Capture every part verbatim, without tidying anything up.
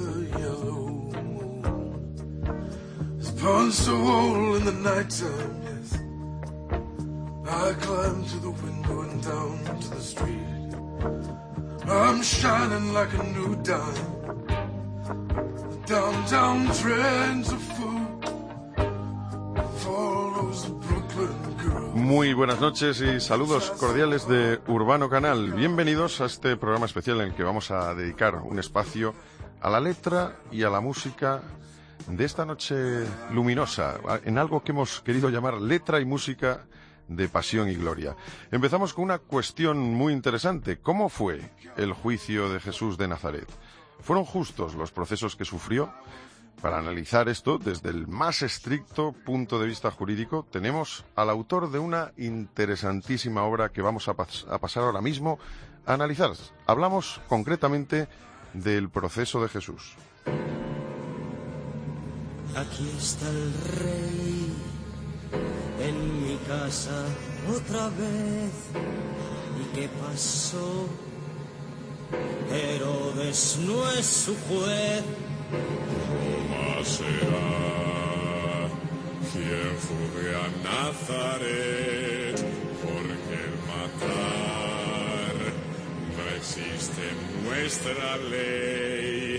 the yellow moon is punch a hole in the nighttime, yes. I climb to the window and down to the street. I'm shining like a new dime. The downtown trends of food follows Brooklyn girl. Muy buenas noches y saludos cordiales de Urbano Canal. Bienvenidos a este programa especial en el que vamos a dedicar un espacio a la letra y a la música de esta noche luminosa, en algo que hemos querido llamar letra y música de pasión y gloria. Empezamos con una cuestión muy interesante. ¿Cómo fue el juicio de Jesús de Nazaret? ¿Fueron justos los procesos que sufrió? Para analizar esto desde el más estricto punto de vista jurídico, tenemos al autor de una interesantísima obra que vamos a, pas- a pasar ahora mismo a analizar. Hablamos concretamente del proceso de Jesús. Aquí está el rey en mi casa otra vez. ¿Y qué pasó? Herodes no es su juez. ¿Cómo será quien fue a Nazaret? Porque el matar no existe en nuestra ley.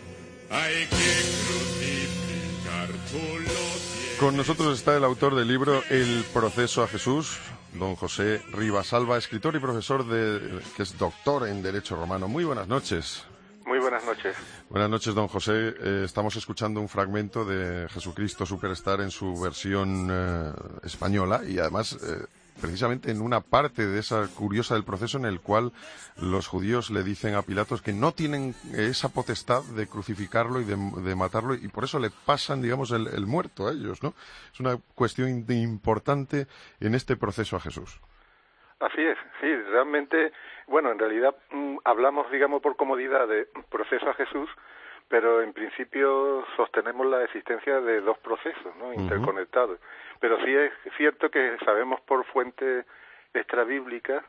Hay que crucificar, tú lo tienes. Con nosotros está el autor del libro El proceso a Jesús, don José Rivasalva, escritor y profesor de, que es doctor en Derecho Romano. Muy buenas noches. Muy buenas noches. Buenas noches, don José. Eh, estamos escuchando un fragmento de Jesucristo Superstar en su versión eh, española y además eh, precisamente en una parte de esa curiosa del proceso en el cual los judíos le dicen a Pilatos que no tienen esa potestad de crucificarlo y de, de matarlo y por eso le pasan, digamos, el, el muerto a ellos, ¿no? Es una cuestión importante en este proceso a Jesús. Así es, sí, realmente, bueno, en realidad mmm, hablamos, digamos, por comodidad de proceso a Jesús, pero en principio sostenemos la existencia de dos procesos, ¿no?, interconectados. Uh-huh. Pero sí es cierto que sabemos por fuentes extrabíblicas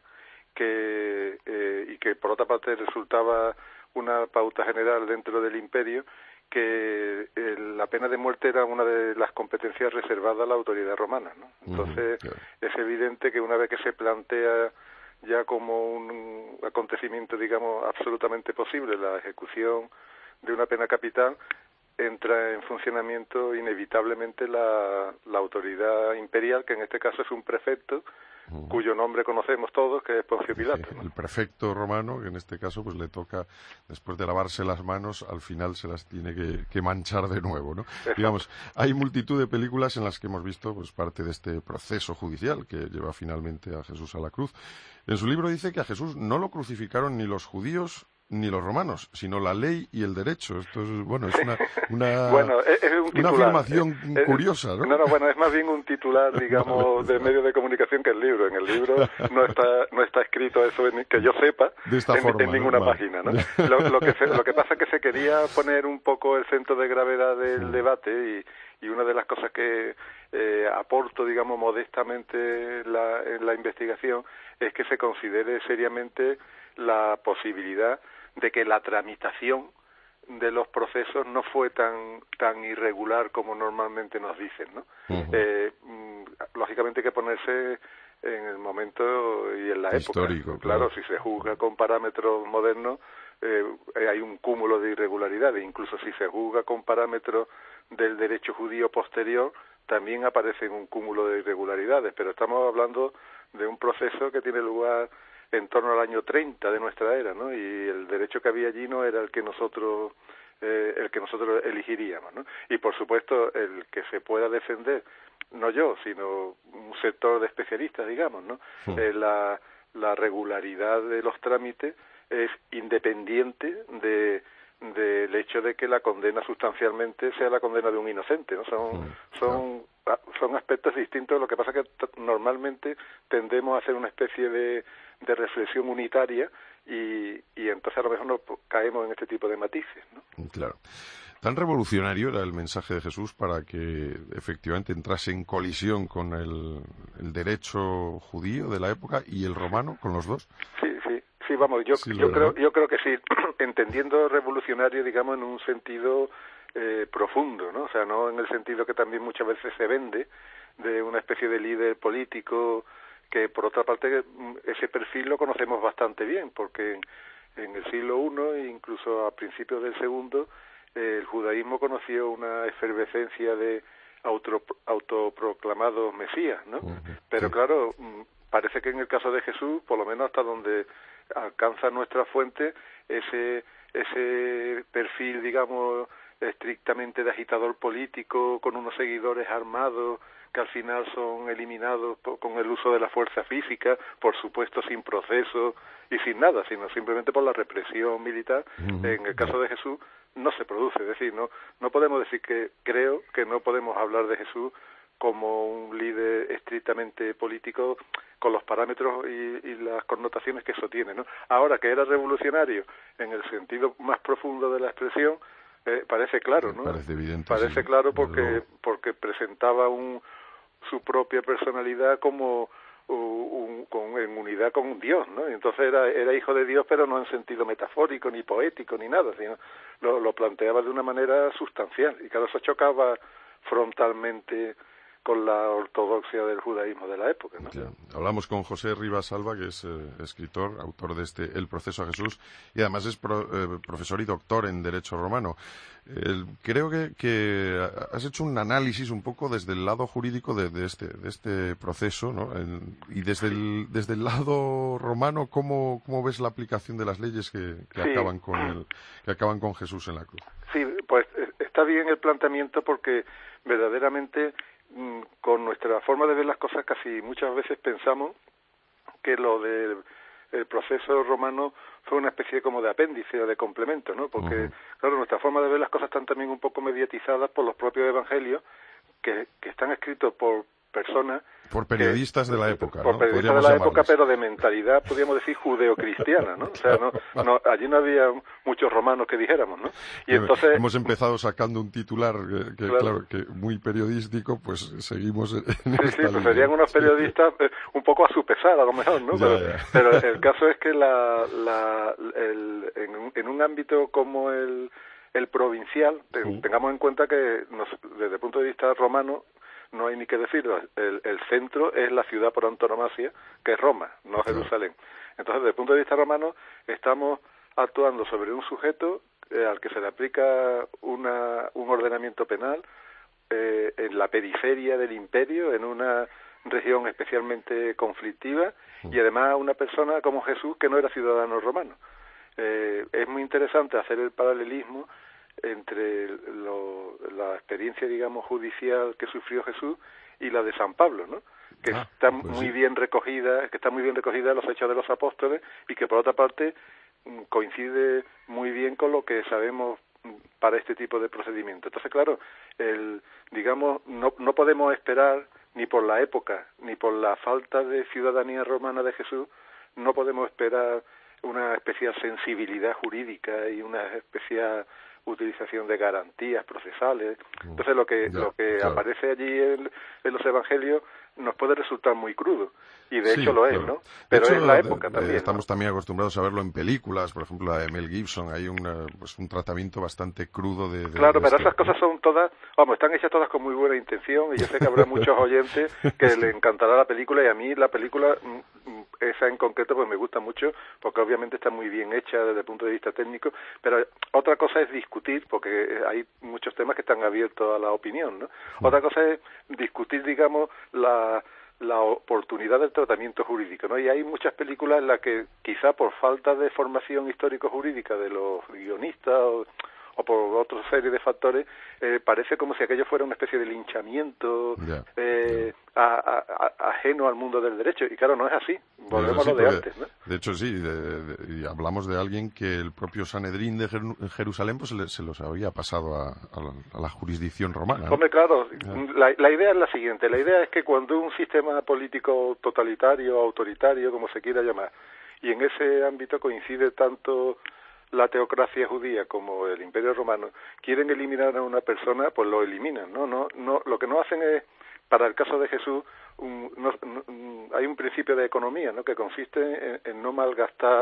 que, eh, y que por otra parte resultaba una pauta general dentro del imperio, que eh, la pena de muerte era una de las competencias reservadas a la autoridad romana, ¿no? Entonces, uh-huh, yeah. Es evidente que una vez que se plantea ya como un acontecimiento, digamos, absolutamente posible, la ejecución de una pena capital, entra en funcionamiento inevitablemente la, la autoridad imperial, que en este caso es un prefecto, uh-huh, cuyo nombre conocemos todos, que es Poncio Pilato, sí, ¿no? El prefecto romano, que en este caso pues le toca, después de lavarse las manos, al final se las tiene que, que manchar de nuevo, ¿no? Exacto. Digamos, hay multitud de películas en las que hemos visto pues parte de este proceso judicial que lleva finalmente a Jesús a la cruz. En su libro dice que a Jesús no lo crucificaron ni los judíos ni los romanos, sino la ley y el derecho. Esto es, bueno, es una, una, bueno, es, es un una afirmación es, curiosa, ¿no? No, no, bueno, es más bien un titular, digamos, de medio de comunicación que el libro. En el libro no está no está escrito eso, en, que yo sepa, de esta en, forma, en ninguna ¿no? página, ¿no? Lo, lo, que se, lo que pasa es que se quería poner un poco el centro de gravedad del sí. debate y, y una de las cosas que eh, aporto, digamos, modestamente la, en la investigación es que se considere seriamente la posibilidad de que la tramitación de los procesos no fue tan tan irregular como normalmente nos dicen, ¿no? Uh-huh. Eh, lógicamente hay que ponerse en el momento y en la histórico, época. Claro, claro, si se juzga con parámetros modernos, eh, hay un cúmulo de irregularidades. Incluso si se juzga con parámetros del derecho judío posterior, también aparece un cúmulo de irregularidades. Pero estamos hablando de un proceso que tiene lugar en torno al año treinta de nuestra era, ¿no? Y el derecho que había allí no era el que nosotros eh, el que nosotros elegiríamos, ¿no? Y por supuesto el que se pueda defender, no yo, sino un sector de especialistas, digamos, ¿no? Sí. Eh, la, la regularidad de los trámites es independiente de del hecho de que la condena sustancialmente sea la condena de un inocente, ¿no? Son sí, son claro. son aspectos distintos. Lo que pasa es que t- normalmente tendemos a hacer una especie de de reflexión unitaria y, y entonces a lo mejor no caemos en este tipo de matices, ¿no? Claro. Tan revolucionario era el mensaje de Jesús para que efectivamente entrase en colisión con el, el derecho judío de la época y el romano, con los dos. Sí, sí, sí, vamos, yo, Sí, yo, creo, ¿no? yo creo que sí, entendiendo revolucionario, digamos, en un sentido eh, profundo, ¿no? O sea, no en el sentido que también muchas veces se vende de una especie de líder político que, por otra parte, ese perfil lo conocemos bastante bien, porque en, en el siglo primero e incluso a principios del segundo, eh, el judaísmo conoció una efervescencia de auto, autoproclamados mesías, ¿no? Uh-huh. Pero Sí. claro, parece que en el caso de Jesús, por lo menos hasta donde alcanza nuestra fuente, ese ese perfil, digamos, estrictamente de agitador político, con unos seguidores armados, que al final son eliminados por, con el uso de la fuerza física, por supuesto sin proceso y sin nada, sino simplemente por la represión militar. Uh-huh. En el caso de Jesús no se produce, es decir, no no podemos decir que, creo que no podemos hablar de Jesús como un líder estrictamente político con los parámetros y, y las connotaciones que eso tiene, ¿no? Ahora, que era revolucionario en el sentido más profundo de la expresión, eh, parece claro, ¿no? Parece evidente. Parece sí, claro porque porque presentaba un su propia personalidad como un, con, en unidad con Dios, ¿no? Entonces era era hijo de Dios, pero no en sentido metafórico ni poético ni nada, sino lo, lo planteaba de una manera sustancial, y claro, eso chocaba frontalmente con la ortodoxia del judaísmo de la época, ¿no? Ya. Hablamos con José Rivas Alba, que es eh, escritor, autor de este El proceso a Jesús, y además es pro, eh, profesor y doctor en Derecho Romano. Eh, creo que, que has hecho un análisis un poco desde el lado jurídico de, de, este, de este proceso, ¿no? En, y desde el, desde el lado romano, ¿cómo, cómo ves la aplicación de las leyes que, que, sí. acaban con el, que acaban con Jesús en la cruz? Sí, pues está bien el planteamiento, porque verdaderamente con nuestra forma de ver las cosas casi muchas veces pensamos que lo del el proceso romano fue una especie como de apéndice o de complemento, ¿no? Porque, uh-huh. claro, nuestra forma de ver las cosas están también un poco mediatizadas por los propios evangelios que, que están escritos por personas... Por periodistas que, de la época, Por ¿no? periodistas de la llamarles. época, pero de mentalidad, podríamos decir, judeocristiana, ¿no? O sea, no, no, allí no había muchos romanos que dijéramos, ¿no? Y entonces... Hemos empezado sacando un titular que, que claro. claro, que muy periodístico, pues seguimos en Sí, esta sí, pues línea. serían unos periodistas eh, un poco a su pesar, a lo mejor, ¿no? Ya, pero, ya. pero el caso es que la, la, el, en, un, en un ámbito como el, el provincial, sí. tengamos en cuenta que nos, desde el punto de vista romano, no hay ni que decirlo, el, el centro es la ciudad por antonomasia, que es Roma, no claro. Jerusalén. Entonces, desde el punto de vista romano, estamos actuando sobre un sujeto eh, al que se le aplica una, un ordenamiento penal eh, en la periferia del imperio, en una región especialmente conflictiva, y además una persona como Jesús que no era ciudadano romano. Eh, es muy interesante hacer el paralelismo entre lo, la experiencia, digamos, judicial que sufrió Jesús y la de San Pablo, ¿no? Que ah, está pues muy sí. bien recogida, que está muy bien recogida en los Hechos de los Apóstoles, y que por otra parte coincide muy bien con lo que sabemos para este tipo de procedimiento. Entonces, claro, el, digamos, no, no podemos esperar, ni por la época, ni por la falta de ciudadanía romana de Jesús, no podemos esperar una especial sensibilidad jurídica y una especial utilización de garantías procesales. Entonces lo que ya, lo que claro. aparece allí en, en los evangelios nos puede resultar muy crudo, y de sí, hecho lo claro. es, ¿no? Pero hecho, es la época de, también, estamos ¿no? también acostumbrados a verlo en películas, por ejemplo la de Mel Gibson, hay una, pues, un tratamiento bastante crudo de, de claro, de pero este, esas cosas son todas, vamos, están hechas todas con muy buena intención, y yo sé que habrá muchos oyentes que sí. le encantará la película, y a mí la película esa en concreto pues me gusta mucho, porque obviamente está muy bien hecha desde el punto de vista técnico, pero otra cosa es discutir, porque hay muchos temas que están abiertos a la opinión, ¿no? Sí. Otra cosa es discutir, digamos, la la oportunidad del tratamiento jurídico, ¿no? Y hay muchas películas en las que quizá por falta de formación histórico-jurídica de los guionistas o, o por otra serie de factores, eh, parece como si aquello fuera una especie de linchamiento yeah, eh, yeah. A, a, a, ajeno al mundo del derecho, y claro, no es así, volvemos no es así, a lo de antes, ¿no? De hecho, sí, de, de, y hablamos de alguien que el propio Sanedrín de Jerusalén pues se, le, se los había pasado a, a, la, a la jurisdicción romana, ¿no? Hombre, claro, yeah. la, la idea es la siguiente, la idea es que cuando un sistema político totalitario, autoritario, como se quiera llamar, y en ese ámbito coincide tanto la teocracia judía como el Imperio Romano, quieren eliminar a una persona, pues lo eliminan, ¿no? No, no, lo que no hacen es, para el caso de Jesús, un, no, no, hay un principio de economía, ¿no? Que consiste en, en no malgastar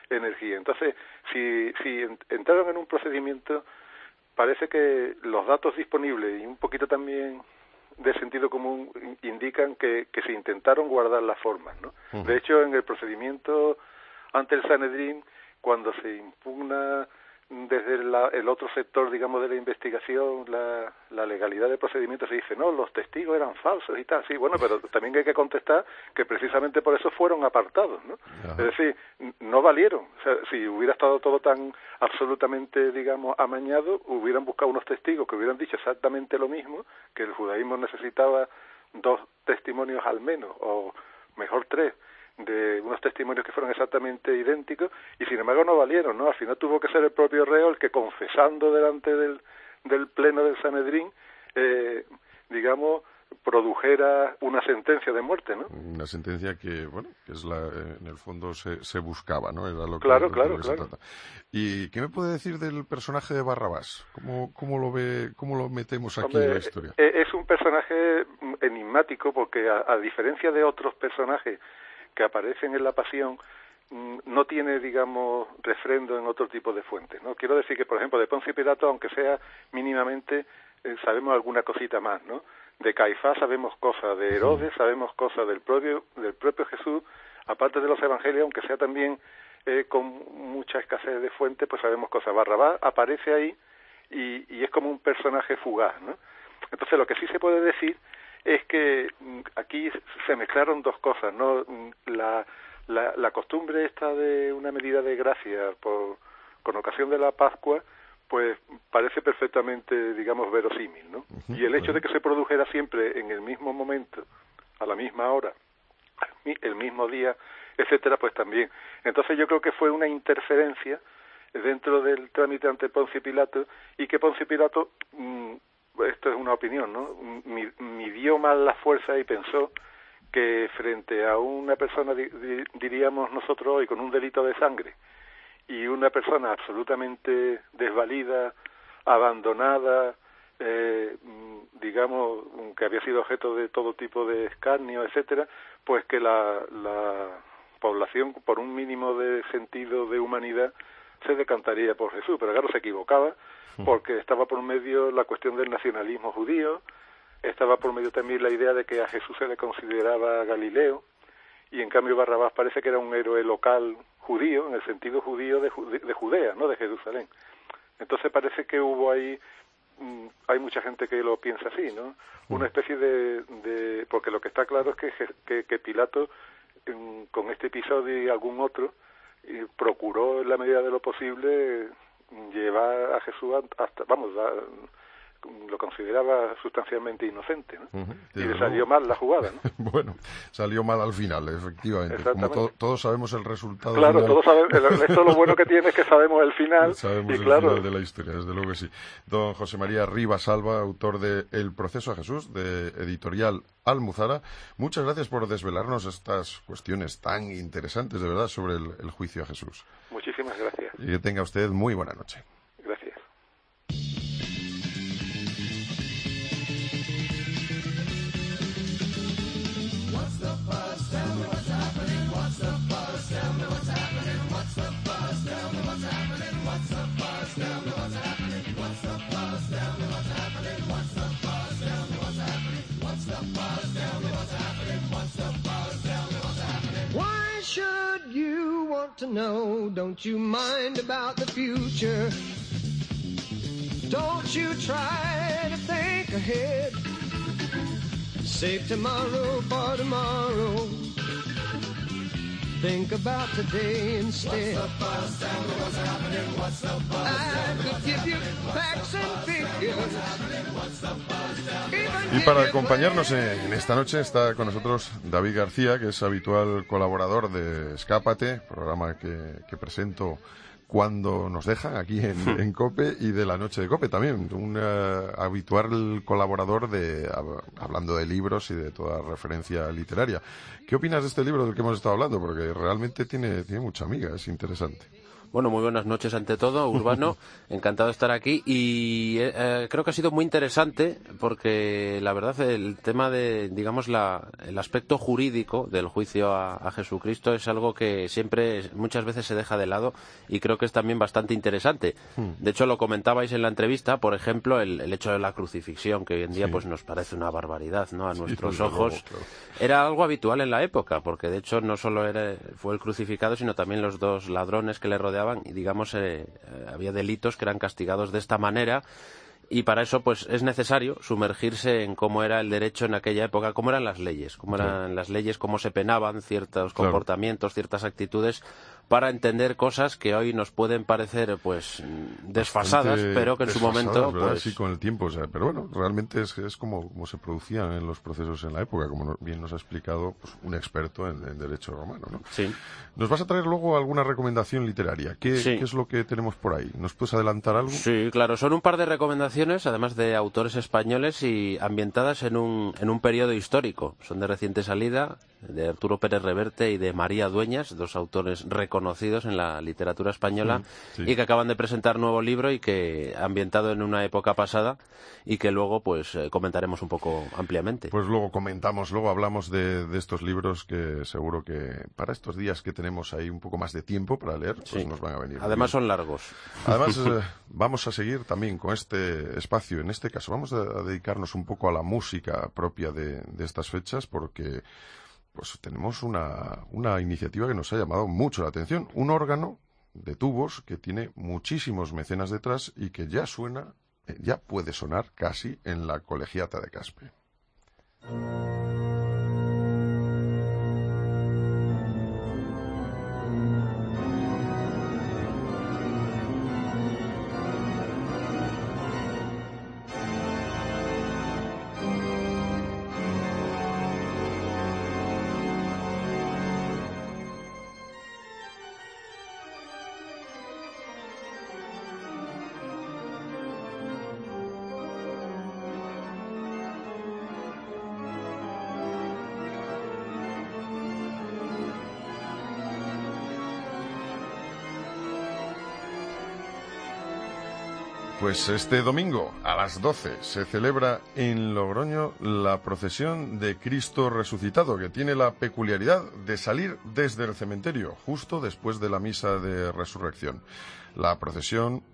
energía. Entonces, si, si entraron en un procedimiento, parece que los datos disponibles y un poquito también de sentido común indican que, que se intentaron guardar las formas, ¿no? Uh-huh. De hecho, en el procedimiento ante el Sanedrín, cuando se impugna desde la, el otro sector, digamos, de la investigación, la, la legalidad del procedimiento, se dice, no, los testigos eran falsos y tal. Sí, bueno, pero también hay que contestar que precisamente por eso fueron apartados, ¿no? Ajá. Es decir, no valieron. O sea, si hubiera estado todo tan absolutamente, digamos, amañado, hubieran buscado unos testigos que hubieran dicho exactamente lo mismo, que el judaísmo necesitaba dos testimonios al menos, o mejor tres, de unos testimonios que fueron exactamente idénticos, y sin embargo no valieron, ¿no? Al final tuvo que ser el propio reo el que, confesando delante del, del pleno del Sanedrín, eh, digamos, produjera una sentencia de muerte, ¿no? Una sentencia que, bueno, que es la, en el fondo se, se buscaba, ¿no? Era lo que, claro, lo claro, que claro. se trata. ¿Y qué me puede decir del personaje de Barrabás? ¿Cómo, cómo lo ve, cómo lo metemos aquí Hombre, en la historia? Es un personaje enigmático porque, a, a diferencia de otros personajes que aparecen en la Pasión, no tiene, digamos, refrendo en otro tipo de fuentes, ¿no? Quiero decir que, por ejemplo, de Poncio Pilato, aunque sea mínimamente, eh, sabemos alguna cosita más, ¿no? De Caifás sabemos cosas, de Herodes sabemos cosas, del propio, del propio Jesús, aparte de los evangelios, aunque sea también eh, con mucha escasez de fuentes, pues sabemos cosas. Barrabás aparece ahí y, y es como un personaje fugaz, ¿no? Entonces, lo que sí se puede decir es que aquí se mezclaron dos cosas, ¿no? La, la, la costumbre esta de una medida de gracia por, con ocasión de la Pascua, pues parece perfectamente, digamos, verosímil, ¿no? Uh-huh. Y el hecho de que se produjera siempre en el mismo momento, a la misma hora, el mismo día, etcétera, pues también. Entonces yo creo que fue una interferencia dentro del trámite ante Poncio Pilato, y que Poncio Pilato, mmm, esto es una opinión, ¿no?, midió mal la fuerza y pensó que frente a una persona, diríamos nosotros hoy, con un delito de sangre, y una persona absolutamente desvalida, abandonada, eh, digamos, que había sido objeto de todo tipo de escarnio, etcétera, pues que la, la población, por un mínimo de sentido de humanidad, se decantaría por Jesús. Pero claro, se equivocaba, porque estaba por medio la cuestión del nacionalismo judío, estaba por medio también la idea de que a Jesús se le consideraba Galileo, y en cambio Barrabás parece que era un héroe local judío, en el sentido judío de, de Judea, no de Jerusalén. Entonces parece que hubo ahí, mmm, hay mucha gente que lo piensa así, ¿no? Una especie de, de porque lo que está claro es que, que, que Pilato, mmm, con este episodio y algún otro, y procuró en la medida de lo posible llevar a Jesús hasta, vamos, a, lo consideraba sustancialmente inocente, ¿no? Uh-huh. Y le salió mal la jugada, ¿no? Bueno, salió mal al final, efectivamente. Como to- todos sabemos el resultado claro, final. Todos sabemos, esto lo bueno que tiene es que sabemos el final. Sabemos y el claro, final de la historia, desde luego que sí. Don José María Rivas Alba, autor de El proceso a Jesús, de Editorial Almuzara, muchas gracias por desvelarnos estas cuestiones tan interesantes, de verdad, sobre el, el juicio a Jesús. Muchísimas gracias. Y que tenga usted muy buena noche. Gracias. Why should you want to know? Don't you mind about the future? Don't you try to think ahead. Save tomorrow for tomorrow. Think about today instead. What's the buzz? Tell me what's happening. What's the buzz? I could give you facts and figures. What's the buzz? Y para acompañarnos en esta noche está con nosotros David García, que es habitual colaborador de Escápate, programa que, que presento cuando nos dejan aquí en, en COPE, y de La Noche de COPE también, un uh, habitual colaborador de hab, hablando de libros y de toda referencia literaria. ¿Qué opinas de este libro del que hemos estado hablando? Porque realmente tiene, tiene mucha amiga, es interesante. Bueno, muy buenas noches ante todo, Urbano. Encantado de estar aquí y eh, creo que ha sido muy interesante porque la verdad el tema de, digamos, la, el aspecto jurídico del juicio a, a Jesucristo es algo que siempre, muchas veces se deja de lado y creo que es también bastante interesante. De hecho, lo comentabais en la entrevista, por ejemplo, el, el hecho de la crucifixión, que hoy en día sí. pues nos parece una barbaridad, ¿no? A nuestros sí, ojos. Luego, claro. Era algo habitual en la época, porque de hecho no solo era, fue el crucificado, sino también los dos ladrones que le rodeaban y digamos eh, había delitos que eran castigados de esta manera y para eso pues es necesario sumergirse en cómo era el derecho en aquella época, cómo eran las leyes, cómo eran sí. las leyes, cómo se penaban ciertos claro. comportamientos, ciertas actitudes para entender cosas que hoy nos pueden parecer pues desfasadas, Bastante pero que en su momento pues sí, con el tiempo, o sea, pero bueno, realmente es, es como, como se producían en los procesos en la época, como bien nos ha explicado pues, un experto en, en derecho romano, ¿no? Sí. Nos vas a traer luego alguna recomendación literaria. ¿Qué, sí. ¿Qué es lo que tenemos por ahí? ¿Nos puedes adelantar algo? Sí, claro, son un par de recomendaciones, además de autores españoles y ambientadas en un, en un periodo histórico. Son de reciente salida, de Arturo Pérez Reverte y de María Dueñas, dos autores reconocidos en la literatura española mm, sí. y que acaban de presentar nuevo libro y que ambientado en una época pasada y que luego pues eh, comentaremos un poco ampliamente. Pues luego comentamos, luego hablamos de, de estos libros que seguro que para estos días que tenemos ahí un poco más de tiempo para leer, pues sí. nos van a venir. Además son largos. Además eh, vamos a seguir también con este espacio, en este caso vamos a, a dedicarnos un poco a la música propia de, de estas fechas porque pues tenemos una, una iniciativa que nos ha llamado mucho la atención, un órgano de tubos que tiene muchísimos mecenas detrás y que ya suena, ya puede sonar casi en la Colegiata de Caspe. Pues este domingo a las doce se celebra en Logroño la procesión de Cristo resucitado, que tiene la peculiaridad de salir desde el cementerio justo después de la misa de resurrección. La procesión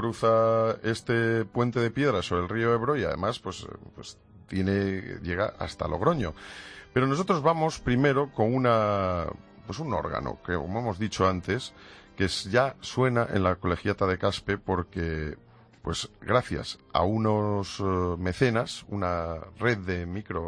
cruza este puente de piedra sobre el río Ebro y además pues, pues tiene, llega hasta Logroño. Pero nosotros vamos primero con una, pues un órgano que, como hemos dicho antes, que es, ya suena en la Colegiata de Caspe porque pues gracias a unos uh, mecenas, una red de micro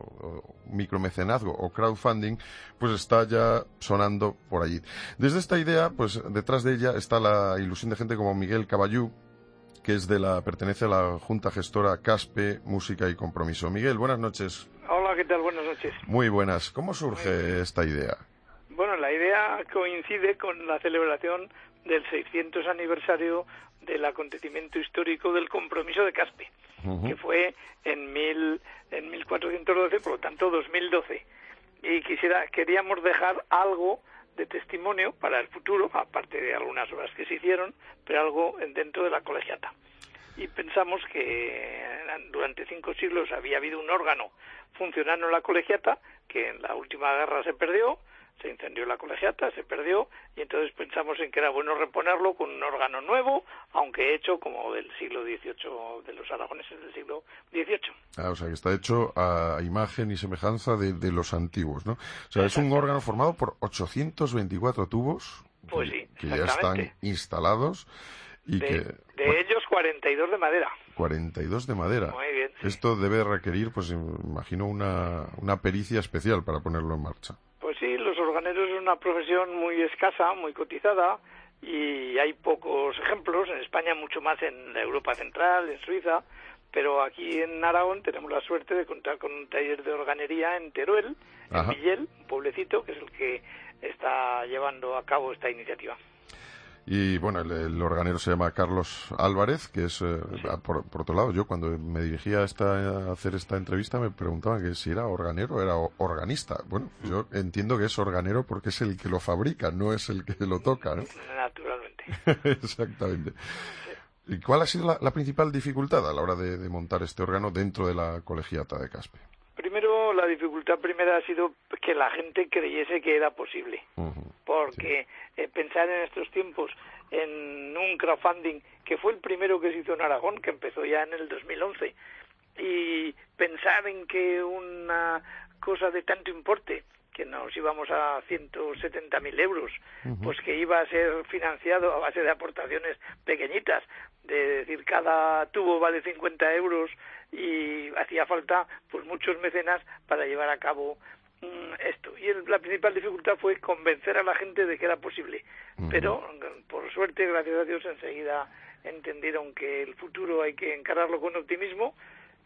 uh, micromecenazgo o crowdfunding, pues está ya sonando por allí. Desde esta idea, pues detrás de ella está la ilusión de gente como Miguel Caballú, que es de la pertenece a la Junta Gestora Caspe, Música y Compromiso. Miguel, buenas noches. Hola, ¿qué tal? Buenas noches. Muy buenas. ¿Cómo surge esta idea? Bueno, la idea coincide con la celebración del seiscientos aniversario del acontecimiento histórico del compromiso de Caspe, uh-huh. que fue en, mil, en mil cuatrocientos doce, por lo tanto dos mil doce. Y quisiera, queríamos dejar algo de testimonio para el futuro, aparte de algunas obras que se hicieron, pero algo dentro de la colegiata. Y pensamos que durante cinco siglos había habido un órgano funcionando en la colegiata, que en la última guerra se perdió, se incendió la colegiata, se perdió, y entonces pensamos en que era bueno reponerlo con un órgano nuevo, aunque hecho como del siglo dieciocho, de los aragoneses del siglo dieciocho. Ah, o sea, que está hecho a imagen y semejanza de, de los antiguos, ¿no? O sea, es un órgano formado por ochocientos veinticuatro tubos pues que, sí, que ya están instalados y de, que... De bueno, ellos cuarenta y dos de madera. cuarenta y dos de madera. Muy bien. Sí. Esto debe requerir, pues imagino, una, una pericia especial para ponerlo en marcha. Pues sí, los organeros es una profesión muy escasa, muy cotizada, y hay pocos ejemplos. En España mucho más en la Europa Central, en Suiza, pero aquí en Aragón tenemos la suerte de contar con un taller de organería en Teruel, Ajá. en Villel, un pueblecito que es el que está llevando a cabo esta iniciativa. Y bueno, el, el organero se llama Carlos Álvarez, que es, eh, por, por otro lado, yo cuando me dirigía a, esta, a hacer esta entrevista me preguntaban que si era organero o era organista. Bueno, yo entiendo que es organero porque es el que lo fabrica, no es el que lo toca, ¿no? Naturalmente. Exactamente. ¿Y cuál ha sido la, la principal dificultad a la hora de, de montar este órgano dentro de la colegiata de Caspe? Primero, la dificultad primera ha sido que la gente creyese que era posible. Uh-huh. Porque sí. eh, pensar en estos tiempos en un crowdfunding, que fue el primero que se hizo en Aragón, que empezó ya en el dos mil once, y pensar en que una cosa de tanto importe, que nos íbamos a ciento setenta mil euros, uh-huh. pues que iba a ser financiado a base de aportaciones pequeñitas, de decir, cada tubo vale cincuenta euros, y hacía falta pues muchos mecenas para llevar a cabo mmm, esto. Y el, la principal dificultad fue convencer a la gente de que era posible. Uh-huh. Pero, por suerte, gracias a Dios, enseguida entendieron que el futuro hay que encararlo con optimismo,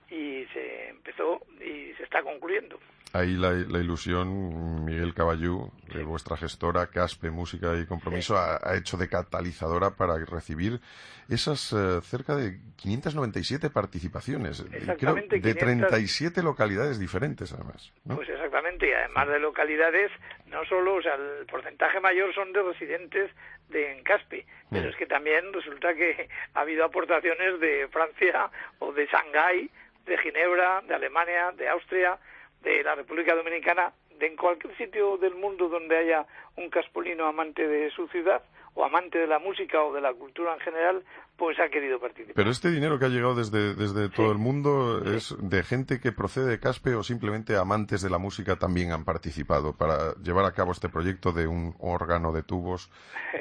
y se empezó y se está concluyendo. Ahí la, la ilusión, Miguel Caballú, de vuestra gestora, Caspe, Música y Compromiso, sí. ha, ha hecho de catalizadora para recibir esas uh, cerca de quinientas noventa y siete participaciones, creo, de quinientas... treinta y siete localidades diferentes, además, ¿no? Pues exactamente, y además de localidades, no solo, o sea, el porcentaje mayor son de residentes de en Caspe, pero mm. es que también resulta que ha habido aportaciones de Francia o de Shanghái, de Ginebra, de Alemania, de Austria, de la República Dominicana, de en cualquier sitio del mundo donde haya un caspolino amante de su ciudad o amante de la música o de la cultura en general, pues ha querido participar. Pero este dinero que ha llegado desde, desde todo sí. el mundo es sí. de gente que procede de Caspe, o simplemente amantes de la música también han participado para llevar a cabo este proyecto de un órgano de tubos.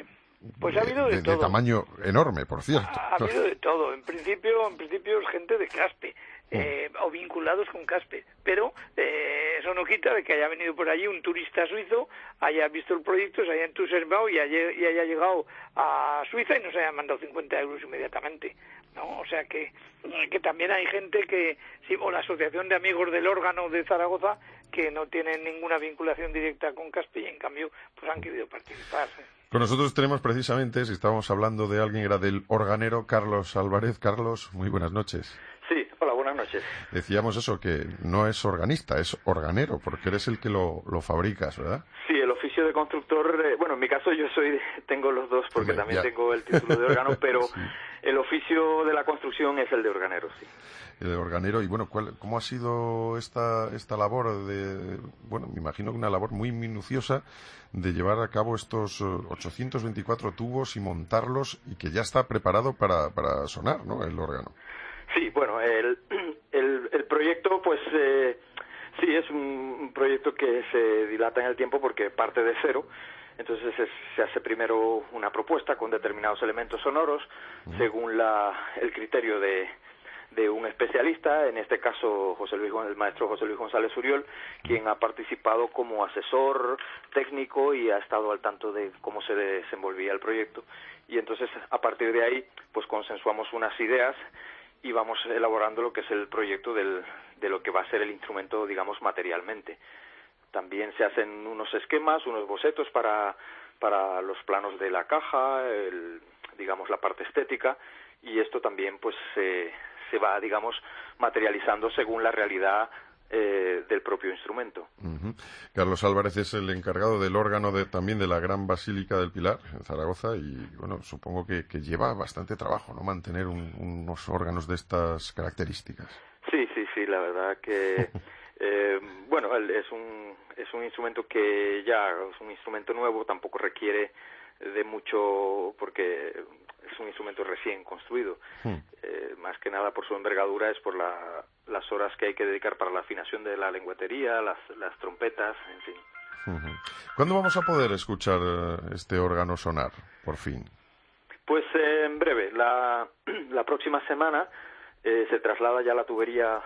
Pues ha habido de, de todo. De tamaño enorme, por cierto. Ha, ha habido de todo. En principio, en principio es gente de Caspe. Eh, o vinculados con Caspe, pero eh, eso no quita de que haya venido por allí un turista suizo, haya visto el proyecto, se haya entusiasmado y haya, y haya llegado a Suiza y nos haya mandado cincuenta euros inmediatamente, ¿no? O sea que, que también hay gente que, sí, o la Asociación de Amigos del Órgano de Zaragoza, que no tienen ninguna vinculación directa con Caspe y en cambio pues han querido participar. Con nosotros tenemos precisamente, si estábamos hablando de alguien, era del organero Carlos Álvarez. Carlos, muy buenas noches. Sí, hola, buenas noches. Decíamos eso, que no es organista, es organero, porque eres el que lo, lo fabricas, ¿verdad? Sí, el oficio de constructor, eh, bueno, en mi caso yo soy, tengo los dos, porque Hombre, también ya. tengo el título de órgano, pero sí. el oficio de la construcción es el de organero, sí. El de organero, y bueno, ¿cuál, ¿cómo ha sido esta, esta labor de, bueno, me imagino que una labor muy minuciosa de llevar a cabo estos ochocientos veinticuatro tubos y montarlos, y que ya está preparado para, para sonar, ¿no?, el órgano? Sí, bueno, el, el, el proyecto, pues, eh, sí, es un, un proyecto que se dilata en el tiempo porque parte de cero. Entonces es, se hace primero una propuesta con determinados elementos sonoros, uh-huh. según la, el criterio de, de un especialista, en este caso José Luis, el maestro José Luis González Uriol, quien ha participado como asesor técnico y ha estado al tanto de cómo se desenvolvía el proyecto. Y entonces, a partir de ahí, pues consensuamos unas ideas y vamos elaborando lo que es el proyecto del, de lo que va a ser el instrumento, digamos, materialmente. También se hacen unos esquemas, unos bocetos para, para los planos de la caja, el, digamos, la parte estética, y esto también, pues, se, se va, digamos, materializando según la realidad eh, del propio instrumento. Uh-huh. Carlos Álvarez es el encargado del órgano de, también de la Gran Basílica del Pilar, en Zaragoza, y bueno, supongo que, que lleva bastante trabajo, ¿no?, mantener un, unos órganos de estas características. Sí, sí, sí, la verdad que eh, bueno, es un es un instrumento que ya es un instrumento nuevo, tampoco requiere de mucho, porque es un instrumento recién construido. Hmm. Eh, más que nada por su envergadura es por la, las horas que hay que dedicar para la afinación de la lengüetería, las, las trompetas, en fin. Uh-huh. ¿Cuándo vamos a poder escuchar este órgano sonar, por fin? Pues eh, en breve, la, la próxima semana eh, se traslada ya la tubería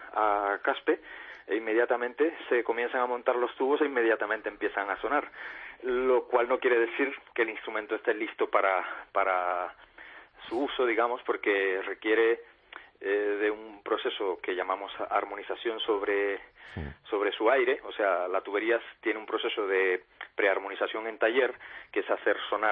a Caspe e inmediatamente se comienzan a montar los tubos e inmediatamente empiezan a sonar, lo cual no quiere decir que el instrumento esté listo para, para su uso, digamos, porque requiere eh, de un proceso que llamamos armonización sobre, sí. sobre su aire. O sea, la tubería tiene un proceso de prearmonización en taller, que es hacer sonar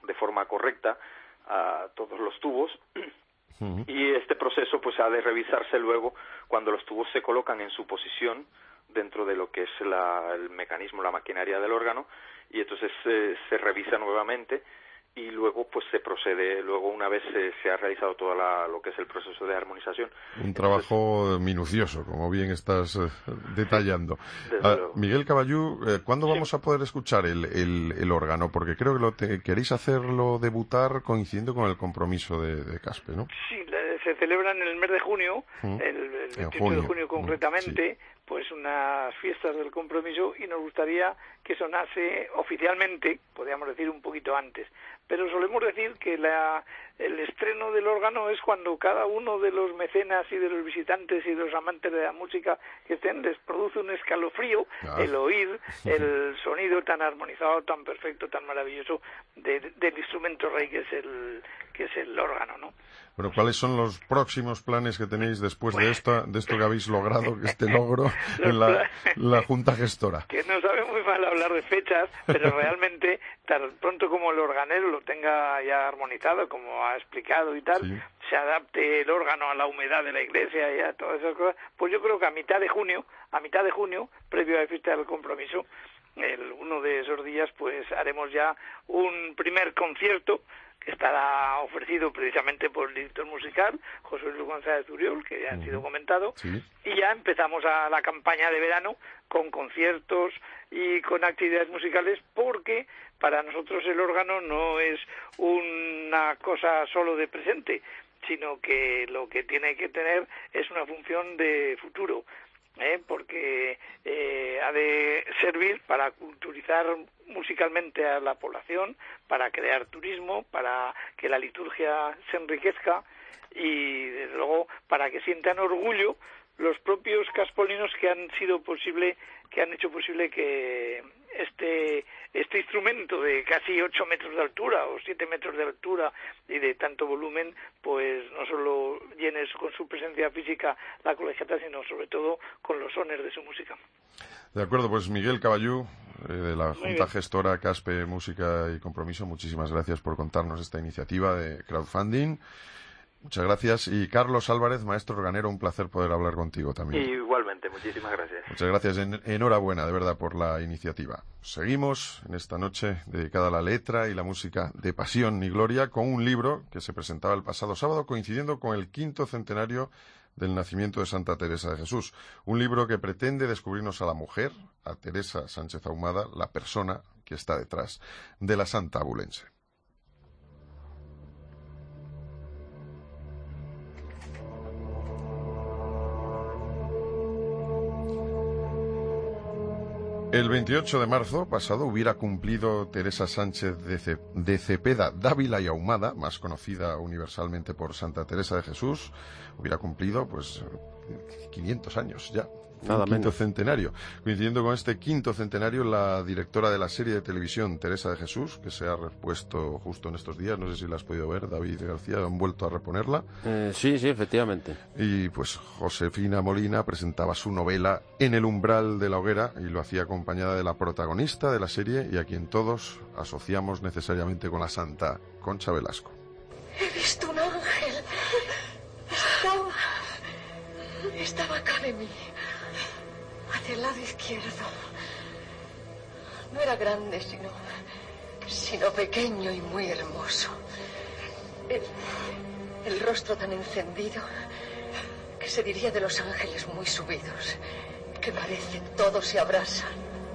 de forma correcta a todos los tubos. Uh-huh. Y este proceso pues ha de revisarse luego cuando los tubos se colocan en su posición dentro de lo que es la, el mecanismo, la maquinaria del órgano, y entonces eh, se revisa nuevamente y luego pues se procede, luego una vez se, se ha realizado todo la, lo que es el proceso de armonización. Un trabajo entonces, minucioso, como bien estás eh, detallando. Ah, Miguel Caballú, eh, ¿cuándo sí. vamos a poder escuchar el, el, el órgano? Porque creo que lo te, queréis hacerlo debutar coincidiendo con el compromiso de, de Caspe, ¿no? Sí, se celebra en el mes de junio, ¿Mm? el, el veintiocho junio. de junio concretamente, sí. pues unas fiestas del compromiso, y nos gustaría que sonase oficialmente, podríamos decir un poquito antes, pero solemos decir que la, el estreno del órgano es cuando cada uno de los mecenas y de los visitantes y de los amantes de la música que estén les produce un escalofrío ah. el oír el sonido tan armonizado, tan perfecto, tan maravilloso de, de, del instrumento rey que es el que es el órgano, ¿no? Bueno, ¿cuáles son los próximos planes que tenéis después de esta, de esto que habéis logrado, este logro en la, la Junta Gestora? Que no sabe muy mal hablar de fechas, pero realmente tan pronto como el organero lo tenga ya armonizado, como ha explicado y tal, sí. se adapte el órgano a la humedad de la iglesia y a todas esas cosas, pues yo creo que a mitad de junio, a mitad de junio, previo a la fiesta del compromiso, el, uno de esos días, pues haremos ya un primer concierto que estará ofrecido precisamente por el director musical, José Luis González Uriol, que ya han uh-huh. sido comentado, sí. y ya empezamos a la campaña de verano con conciertos y con actividades musicales, porque para nosotros el órgano no es una cosa solo de presente, sino que lo que tiene que tener es una función de futuro. ¿Eh? porque eh, ha de servir para culturizar musicalmente a la población, para crear turismo, para que la liturgia se enriquezca y, desde luego, para que sientan orgullo los propios caspolinos que han sido posible, que han hecho posible que este este instrumento de casi ocho metros de altura o siete metros de altura y de tanto volumen, pues no solo llenes con su presencia física la colegiata, sino sobre todo con los sones de su música. De acuerdo, pues Miguel Caballú, eh, de la Junta Gestora Caspe Música y Compromiso, muchísimas gracias por contarnos esta iniciativa de crowdfunding. Muchas gracias. Y Carlos Álvarez, maestro organero, un placer poder hablar contigo también. Igualmente, muchísimas gracias. Muchas gracias. En, enhorabuena, de verdad, por la iniciativa. Seguimos en esta noche dedicada a la letra y la música de Pasión y Gloria con un libro que se presentaba el pasado sábado coincidiendo con el quinto centenario del nacimiento de Santa Teresa de Jesús. Un libro que pretende descubrirnos a la mujer, a Teresa Sánchez Ahumada, la persona que está detrás de la santa abulense. El veintiocho de marzo pasado hubiera cumplido Teresa Sánchez de, Ce- de Cepeda, Dávila y Ahumada, más conocida universalmente por Santa Teresa de Jesús, hubiera cumplido pues quinientos años ya. Nada un quinto menos. centenario. Coincidiendo con este quinto centenario, la directora de la serie de televisión Teresa de Jesús, que se ha repuesto justo en estos días, no sé si la has podido ver, David García, han vuelto a reponerla. Eh, sí, sí, efectivamente. Y pues Josefina Molina presentaba su novela En el umbral de la hoguera y lo hacía acompañada de la protagonista de la serie y a quien todos asociamos necesariamente con la santa, Concha Velasco. He visto un ángel. Estaba... Estaba acá de mí. Hacia el lado izquierdo. No era grande, sino... sino pequeño y muy hermoso. El, el rostro tan encendido que se diría de los ángeles muy subidos, que parecen todos se abrasan.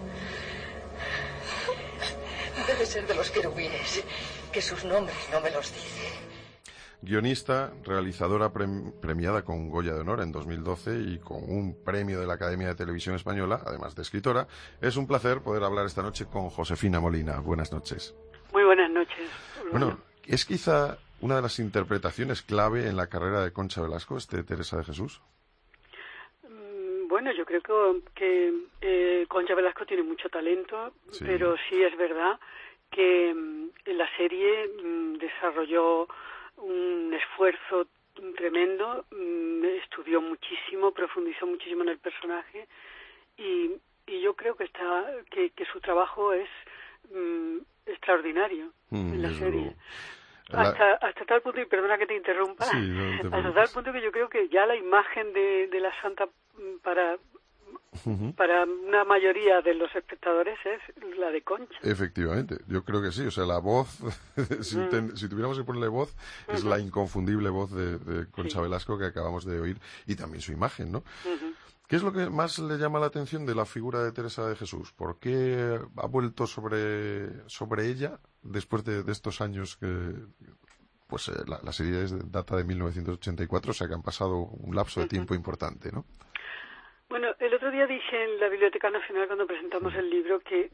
Debe ser de los querubines, que sus nombres no me los dicen. Guionista, realizadora prem- premiada con un Goya de Honor en dos mil doce y con un premio de la Academia de Televisión Española, además de escritora. Es un placer poder hablar esta noche con Josefina Molina. Buenas noches. Muy buenas noches. Bueno, ¿es quizá una de las interpretaciones clave en la carrera de Concha Velasco, este Teresa de Jesús? Bueno, yo creo que, que eh, Concha Velasco tiene mucho talento, sí. Pero sí es verdad que en la serie mm, desarrolló un esfuerzo tremendo, estudió muchísimo, profundizó muchísimo en el personaje y, y yo creo que está que, que su trabajo es mmm, extraordinario mm, en la serie. Luego. Hasta, La... hasta tal punto, y perdona que te interrumpa, sí, no te hasta tal punto que yo creo que ya la imagen de, de la santa para uh-huh. para una mayoría de los espectadores es la de Concha. Efectivamente, yo creo que sí, o sea, la voz, si, mm. ten, si tuviéramos que ponerle voz, uh-huh. es la inconfundible voz de, de Concha sí. Velasco que acabamos de oír, y también su imagen, ¿no? Uh-huh. ¿Qué es lo que más le llama la atención de la figura de Teresa de Jesús? ¿Por qué ha vuelto sobre, sobre ella después de, de estos años que... Pues eh, la, la serie es, data de mil novecientos ochenta y cuatro, o sea que han pasado un lapso de tiempo uh-huh. importante, ¿no? Bueno, el otro día dije en la Biblioteca Nacional cuando presentamos el libro que,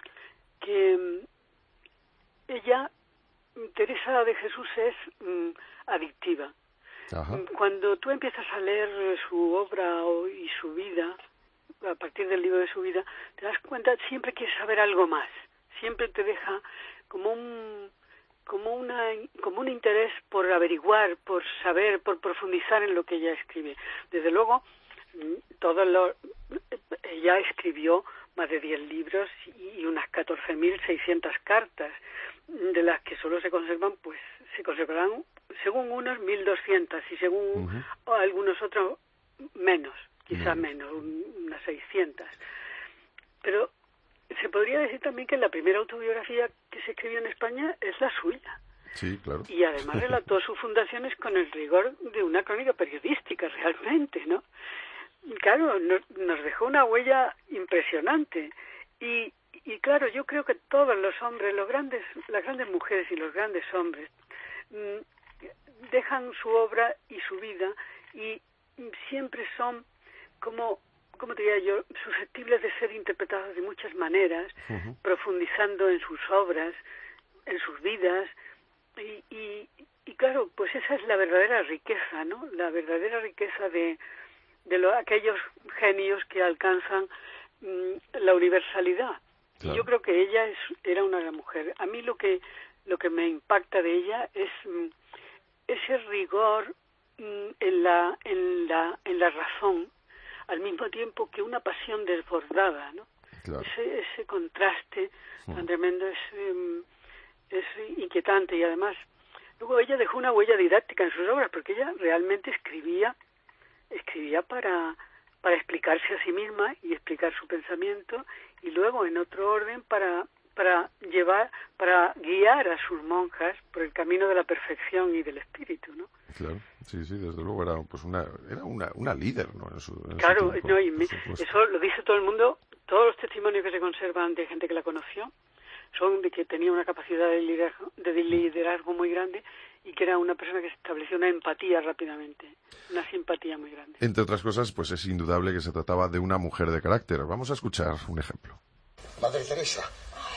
que ella, Teresa de Jesús, es um, adictiva. Ajá. Cuando tú empiezas a leer su obra y su vida, a partir del libro de su vida, te das cuenta, siempre quieres saber algo más. Siempre te deja como un... como una como un interés por averiguar, por saber, por profundizar en lo que ella escribe. Desde luego, todo lo, ella escribió más de diez libros y unas catorce mil seiscientas cartas, de las que solo se conservan, pues se conservarán, según unos, mil doscientas y según uh-huh. algunos otros, menos, quizá uh-huh. menos, unas seiscientas. Pero se podría decir también que la primera autobiografía que se escribió en España es la suya. Sí, claro. Y además relató sus fundaciones con el rigor de una crónica periodística, realmente, ¿no? Claro, nos, nos dejó una huella impresionante. Y, y claro, yo creo que todos los hombres, los grandes, las grandes mujeres y los grandes hombres, mmm, dejan su obra y su vida y siempre son como... como te diría yo, susceptibles de ser interpretados de muchas maneras, uh-huh. profundizando en sus obras, en sus vidas, y, y, y claro, pues esa es la verdadera riqueza, ¿no? La verdadera riqueza de, de lo, aquellos genios que alcanzan mmm, la universalidad. Claro. Y yo creo que ella es, era una gran mujer. A mí lo que, lo que me impacta de ella es mmm, ese rigor mmm, en la, en la, en la razón, al mismo tiempo que una pasión desbordada, ¿no? Claro. Ese, ese contraste sí. tan tremendo es, um, es inquietante y además luego ella dejó una huella didáctica en sus obras porque ella realmente escribía escribía para para explicarse a sí misma y explicar su pensamiento y luego en otro orden para para llevar para guiar a sus monjas por el camino de la perfección y del espíritu, ¿no? Claro, sí, sí, desde luego era pues una era una, una líder, ¿no? En su, en claro, su tiempo, no, y me, eso lo dice todo el mundo, todos los testimonios que se conservan de gente que la conoció son de que tenía una capacidad de liderazgo, de liderazgo muy grande y que era una persona que estableció una empatía rápidamente, una simpatía muy grande. Entre otras cosas, pues es indudable que se trataba de una mujer de carácter. Vamos a escuchar un ejemplo. Madre Teresa.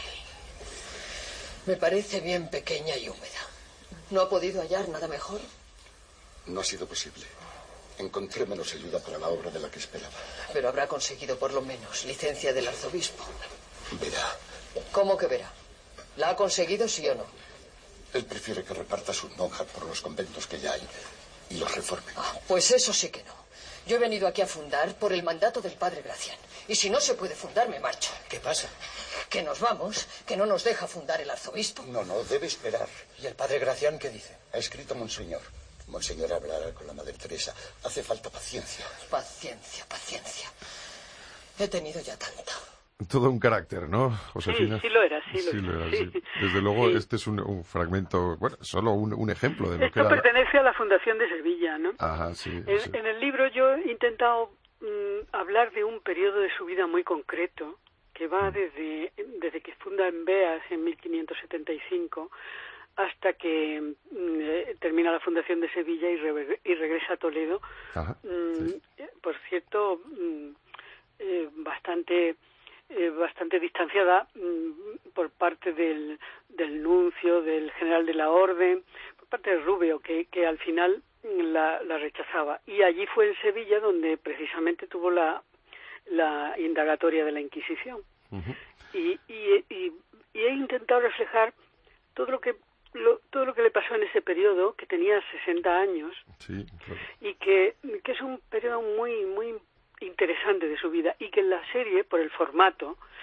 Me parece bien pequeña y húmeda. ¿No ha podido hallar nada mejor? No ha sido posible. Encontré menos ayuda para la obra de la que esperaba. Pero habrá conseguido por lo menos licencia del arzobispo. Verá. ¿Cómo que verá? ¿La ha conseguido, sí o no? Él prefiere que reparta sus monjas por los conventos que ya hay y los reforme. Ah, pues eso sí que no. Yo he venido aquí a fundar por el mandato del padre Gracián. Y si no se puede fundar, me marcho. ¿Qué pasa? Que nos vamos, que no nos deja fundar el arzobispo. No, no, debe esperar. ¿Y el padre Gracián qué dice? Ha escrito Monseñor. Monseñor hablará con la Madre Teresa. Hace falta paciencia. Paciencia, paciencia. He tenido ya tanta. Todo un carácter, ¿no, Josefina? Sí, sí lo era, sí lo, sí era. Lo era sí. Sí. Desde luego, sí. Este es un, un fragmento, bueno, solo un, un ejemplo de lo Esto que era... Esto pertenece a la Fundación de Sevilla, ¿no? Ajá, sí. En, sí. en el libro yo he intentado mmm, hablar de un periodo de su vida muy concreto, que va desde, desde que funda en Beas en mil quinientos setenta y cinco hasta que mmm, termina la Fundación de Sevilla y, re, y regresa a Toledo. Ajá, mmm, sí. Por cierto, mmm, eh, bastante... Eh, bastante distanciada mmm, por parte del, del nuncio, del general de la orden, por parte de Rubio, que, que al final la, la rechazaba. Y allí fue en Sevilla donde precisamente tuvo la, la indagatoria de la Inquisición. Uh-huh. y, y, y, y he intentado reflejar todo lo que lo, todo lo que le pasó en ese periodo, que tenía sesenta años, sí, claro. y que, que es un periodo muy, muy interesante de su vida, y que en la serie, por el formato,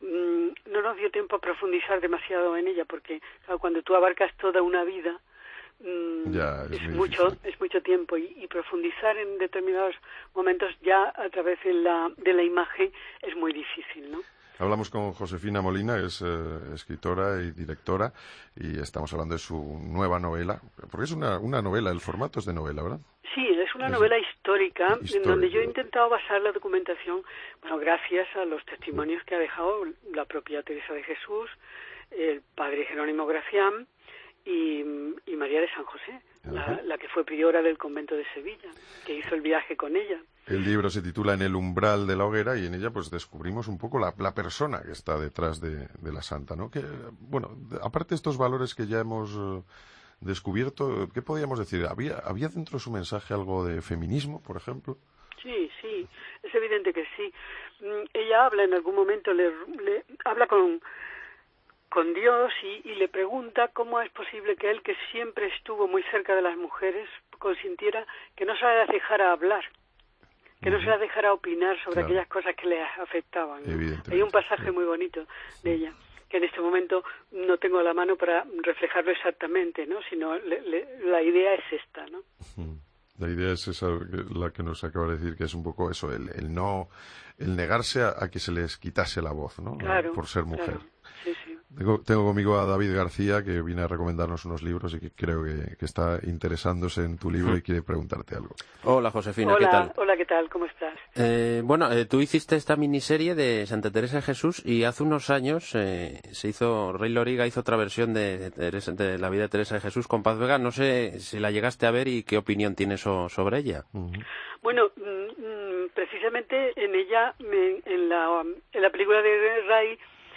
mmm, no nos dio tiempo a profundizar demasiado en ella, porque claro, cuando tú abarcas toda una vida, mmm, ya, es, es mucho difícil. es mucho tiempo, y, y profundizar en determinados momentos ya a través de la, de la imagen es muy difícil, ¿no? Hablamos con Josefina Molina, que es eh, escritora y directora, y estamos hablando de su nueva novela, porque es una, una novela, el formato es de novela, ¿verdad? Sí, es una novela histórica, histórica, en donde yo he intentado basar la documentación, bueno, gracias a los testimonios que ha dejado la propia Teresa de Jesús, el padre Jerónimo Gracián y, y María de San José, la, la que fue priora del convento de Sevilla, que hizo el viaje con ella. El libro se titula En el umbral de la hoguera, y en ella pues descubrimos un poco la, la persona que está detrás de, de la santa, ¿no? Que, bueno, aparte de estos valores que ya hemos eh, descubierto, ¿qué podríamos decir? ¿Había, ¿Había dentro de su mensaje algo de feminismo, por ejemplo? Sí, sí, es evidente que sí. Mm, ella habla en algún momento, le, le habla con, con Dios y, y le pregunta cómo es posible que él, que siempre estuvo muy cerca de las mujeres, consintiera que no se las dejara hablar, que no se las dejara opinar sobre Claro. aquellas cosas que les afectaban, ¿no? Evidentemente, Hay un pasaje sí. muy bonito de ella, que en este momento no tengo a la mano para reflejarlo exactamente, ¿no? Sino le, le, la idea es esta, ¿no? La idea es esa, la que nos acaba de decir, que es un poco eso, el, el no, el negarse a, a que se les quitase la voz, ¿no? Claro, por ser mujer. claro. Sí, sí. Tengo, tengo conmigo a David García, que viene a recomendarnos unos libros y que creo que, que está interesándose en tu libro y quiere preguntarte algo. Hola, Josefina, Hola, ¿qué tal? hola, ¿qué tal? ¿Cómo estás? Eh, bueno, eh, tú hiciste esta miniserie de Santa Teresa de Jesús y hace unos años eh, se hizo, Rey Loriga hizo otra versión de, de, Teresa, de la vida de Teresa de Jesús con Paz Vega. No sé si la llegaste a ver y qué opinión tienes so, sobre ella. Uh-huh. Bueno, mm, precisamente en ella, me, en, la, en la película de Ray,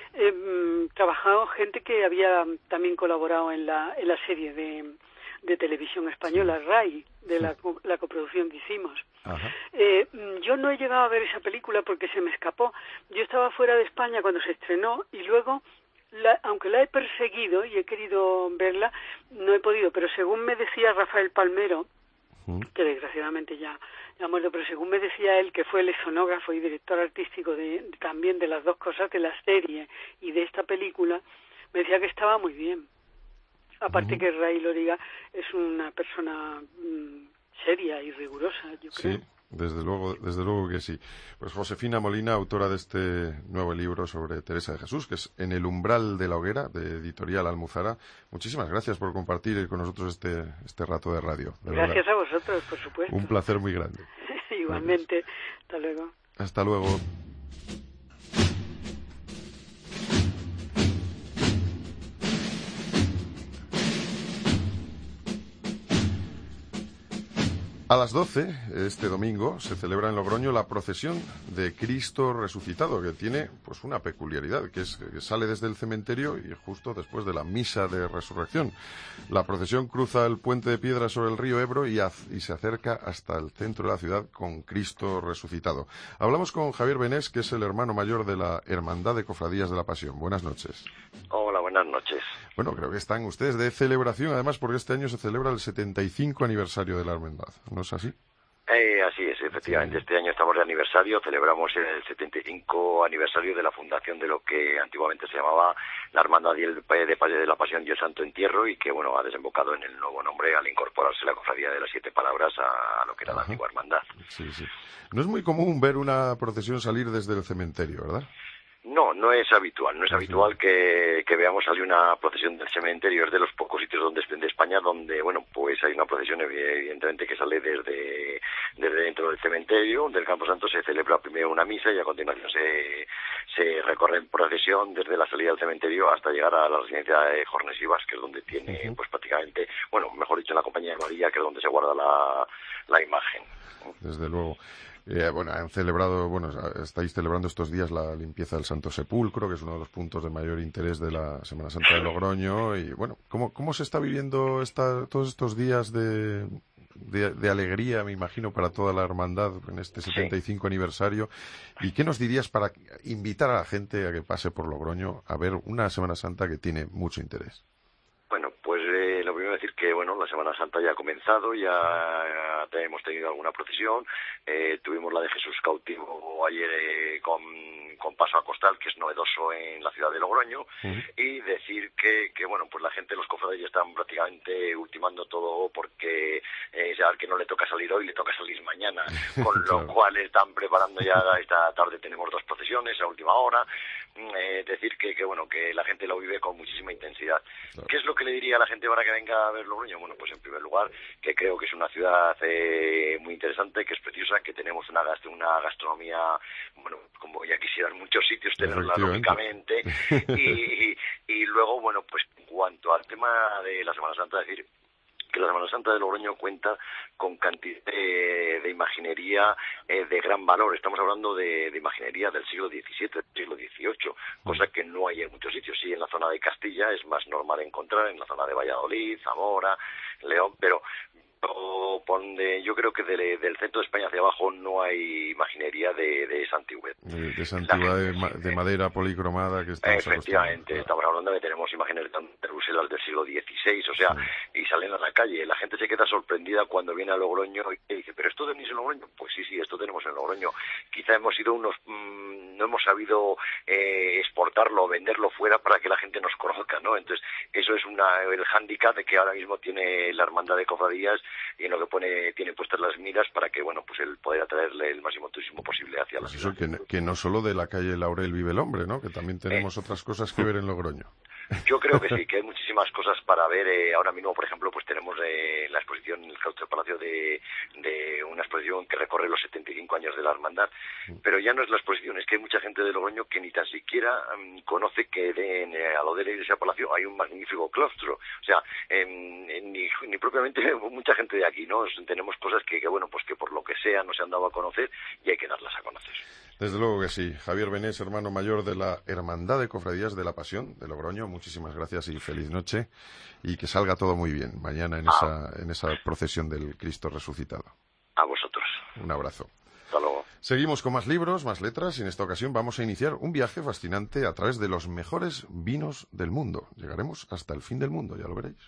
eh, trabajaba gente que había también colaborado en la, en la serie de, de televisión española, Ray, de la, la coproducción que hicimos. Eh, yo no he llegado a ver esa película porque se me escapó. Yo estaba fuera de España cuando se estrenó y luego, la, aunque la he perseguido y he querido verla, no he podido. Pero según me decía Rafael Palmero, que desgraciadamente ya, ya ha muerto, pero según me decía él, que fue el escenógrafo y director artístico de, también de las dos cosas, de la serie y de esta película, me decía que estaba muy bien. Aparte uh-huh. que Ray Loriga es una persona mmm, seria y rigurosa, yo creo. Sí, desde luego, desde luego que sí. Pues Josefina Molina, autora de este nuevo libro sobre Teresa de Jesús, que es En el umbral de la hoguera, de Editorial Almuzara. Muchísimas gracias por compartir con nosotros este, este rato de radio. De gracias verdad. a vosotros, por supuesto. Un placer muy grande. Igualmente. Hasta luego. Hasta luego. A las doce, este domingo, se celebra en Logroño la procesión de Cristo resucitado, que tiene pues una peculiaridad, que es que sale desde el cementerio y justo después de la misa de resurrección. La procesión cruza el puente de piedra sobre el río Ebro y, y se acerca hasta el centro de la ciudad con Cristo resucitado. Hablamos con Javier Benés, que es el hermano mayor de la Hermandad de Cofradías de la Pasión. Buenas noches. Hola, buenas noches. Bueno, creo que están ustedes de celebración, además porque este año se celebra el setenta y cinco aniversario de la hermandad, ¿no es así? Eh, así es, efectivamente. Sí. Este año estamos de aniversario, celebramos el setenta y cinco aniversario de la fundación de lo que antiguamente se llamaba la Hermandad de la Pasión y el Santo Entierro, y que, bueno, ha desembocado en el nuevo nombre al incorporarse la Cofradía de las Siete Palabras a, a lo que era Ajá. la antigua hermandad. Sí, sí. No es muy común ver una procesión salir desde el cementerio, ¿verdad? No, no es habitual, no es habitual que, que veamos salir una procesión del cementerio. Es de los pocos sitios donde de España donde, bueno, pues hay una procesión evidentemente que sale desde, desde dentro del cementerio, del Camposanto. Se celebra primero una misa y a continuación se, se recorre en procesión desde la salida del cementerio hasta llegar a la residencia de Jornesivas, que es donde tiene, uh-huh. pues prácticamente, bueno, mejor dicho, en la Compañía de María, que es donde se guarda la, la imagen. Desde luego. Eh, bueno, han celebrado, bueno, estáis celebrando estos días la limpieza del Santo Sepulcro, que es uno de los puntos de mayor interés de la Semana Santa de Logroño. Y bueno, ¿cómo, cómo se está viviendo esta, todos estos días de, de, de alegría, me imagino, para toda la hermandad en este setenta y cinco sí. aniversario? ¿Y qué nos dirías para invitar a la gente a que pase por Logroño a ver una Semana Santa que tiene mucho interés? Bueno, pues eh, lo primero es decir que, bueno, la Semana Santa ya ha comenzado, ya, ya hemos tenido alguna procesión, eh, tuvimos la de Jesús cautivo ayer eh, con, con paso a costal, que es novedoso en la ciudad de Logroño, uh-huh. y decir que, que, bueno, pues la gente, los cofrades ya están prácticamente ultimando todo porque eh, ya al que no le toca salir hoy, le toca salir mañana, con lo claro. cual están preparando ya, esta tarde tenemos dos procesiones a última hora, eh, decir que, que, bueno, que la gente lo vive con muchísima intensidad. Claro. ¿Qué es lo que le diría a la gente para que venga a ver Logroño? Bueno, pues en primer lugar, que creo que es una ciudad eh, muy interesante, que es preciosa, que tenemos una, gast- una gastronomía, bueno, como ya quisieran muchos sitios tenerla lógicamente, y, y, y luego, bueno, pues en cuanto al tema de la Semana Santa, decir que la Semana Santa de Logroño cuenta con cantidad de, de imaginería eh, de gran valor. Estamos hablando de, de imaginería del siglo diecisiete, del siglo dieciocho, cosa que no hay en muchos sitios. Sí, en la zona de Castilla es más normal encontrar, en la zona de Valladolid, Zamora, León, pero donde yo creo que de, del centro de España hacia abajo no hay imaginería de, de esa antigüedad. De, de esa antigüedad de, ma, de madera policromada que estamos efectivamente, estamos hablando de que tenemos imágenes de Bruselas del siglo dieciséis, o sea, sí. y salen a la calle. La gente se queda sorprendida cuando viene a Logroño y dice, ¿pero esto tenéis en Logroño? Pues sí, sí, esto tenemos en Logroño. Quizá hemos sido unos, mmm, no hemos sabido eh, exportarlo o venderlo fuera para que la gente nos conozca, ¿no? Entonces, eso es una, el hándicap de que ahora mismo tiene la Hermandad de Cofradías y en lo que pone tiene puestas las miras para que, bueno, pues el poder atraerle el máximo turismo posible hacia la pues ciudad. Eso, que, que no solo de la calle Laurel vive el hombre, ¿no? Que también tenemos eh. otras cosas que ver en Logroño. Yo creo que sí, que hay muchísimas cosas para ver. Eh, ahora mismo, por ejemplo, pues tenemos eh, la exposición en el claustro del Palacio de, de una exposición que recorre los setenta y cinco años de la hermandad. Pero ya no es la exposición, es que hay mucha gente de Logroño que ni tan siquiera um, conoce que de, en, eh, a lo de la iglesia Palacio hay un magnífico claustro. O sea, en, en, ni, ni propiamente mucha gente de aquí, ¿no? Tenemos cosas que, que, bueno, pues que por lo que sea no se han dado a conocer y hay que darlas a conocer. Desde luego que sí. Javier Benés, hermano mayor de la Hermandad de Cofradías de la Pasión de Logroño, muchísimas gracias y feliz noche, y que salga todo muy bien mañana en, ah. esa, en esa procesión del Cristo resucitado. A vosotros. Un abrazo. Hasta luego. Seguimos con más libros, más letras, y en esta ocasión vamos a iniciar un viaje fascinante a través de los mejores vinos del mundo. Llegaremos hasta el fin del mundo, ya lo veréis.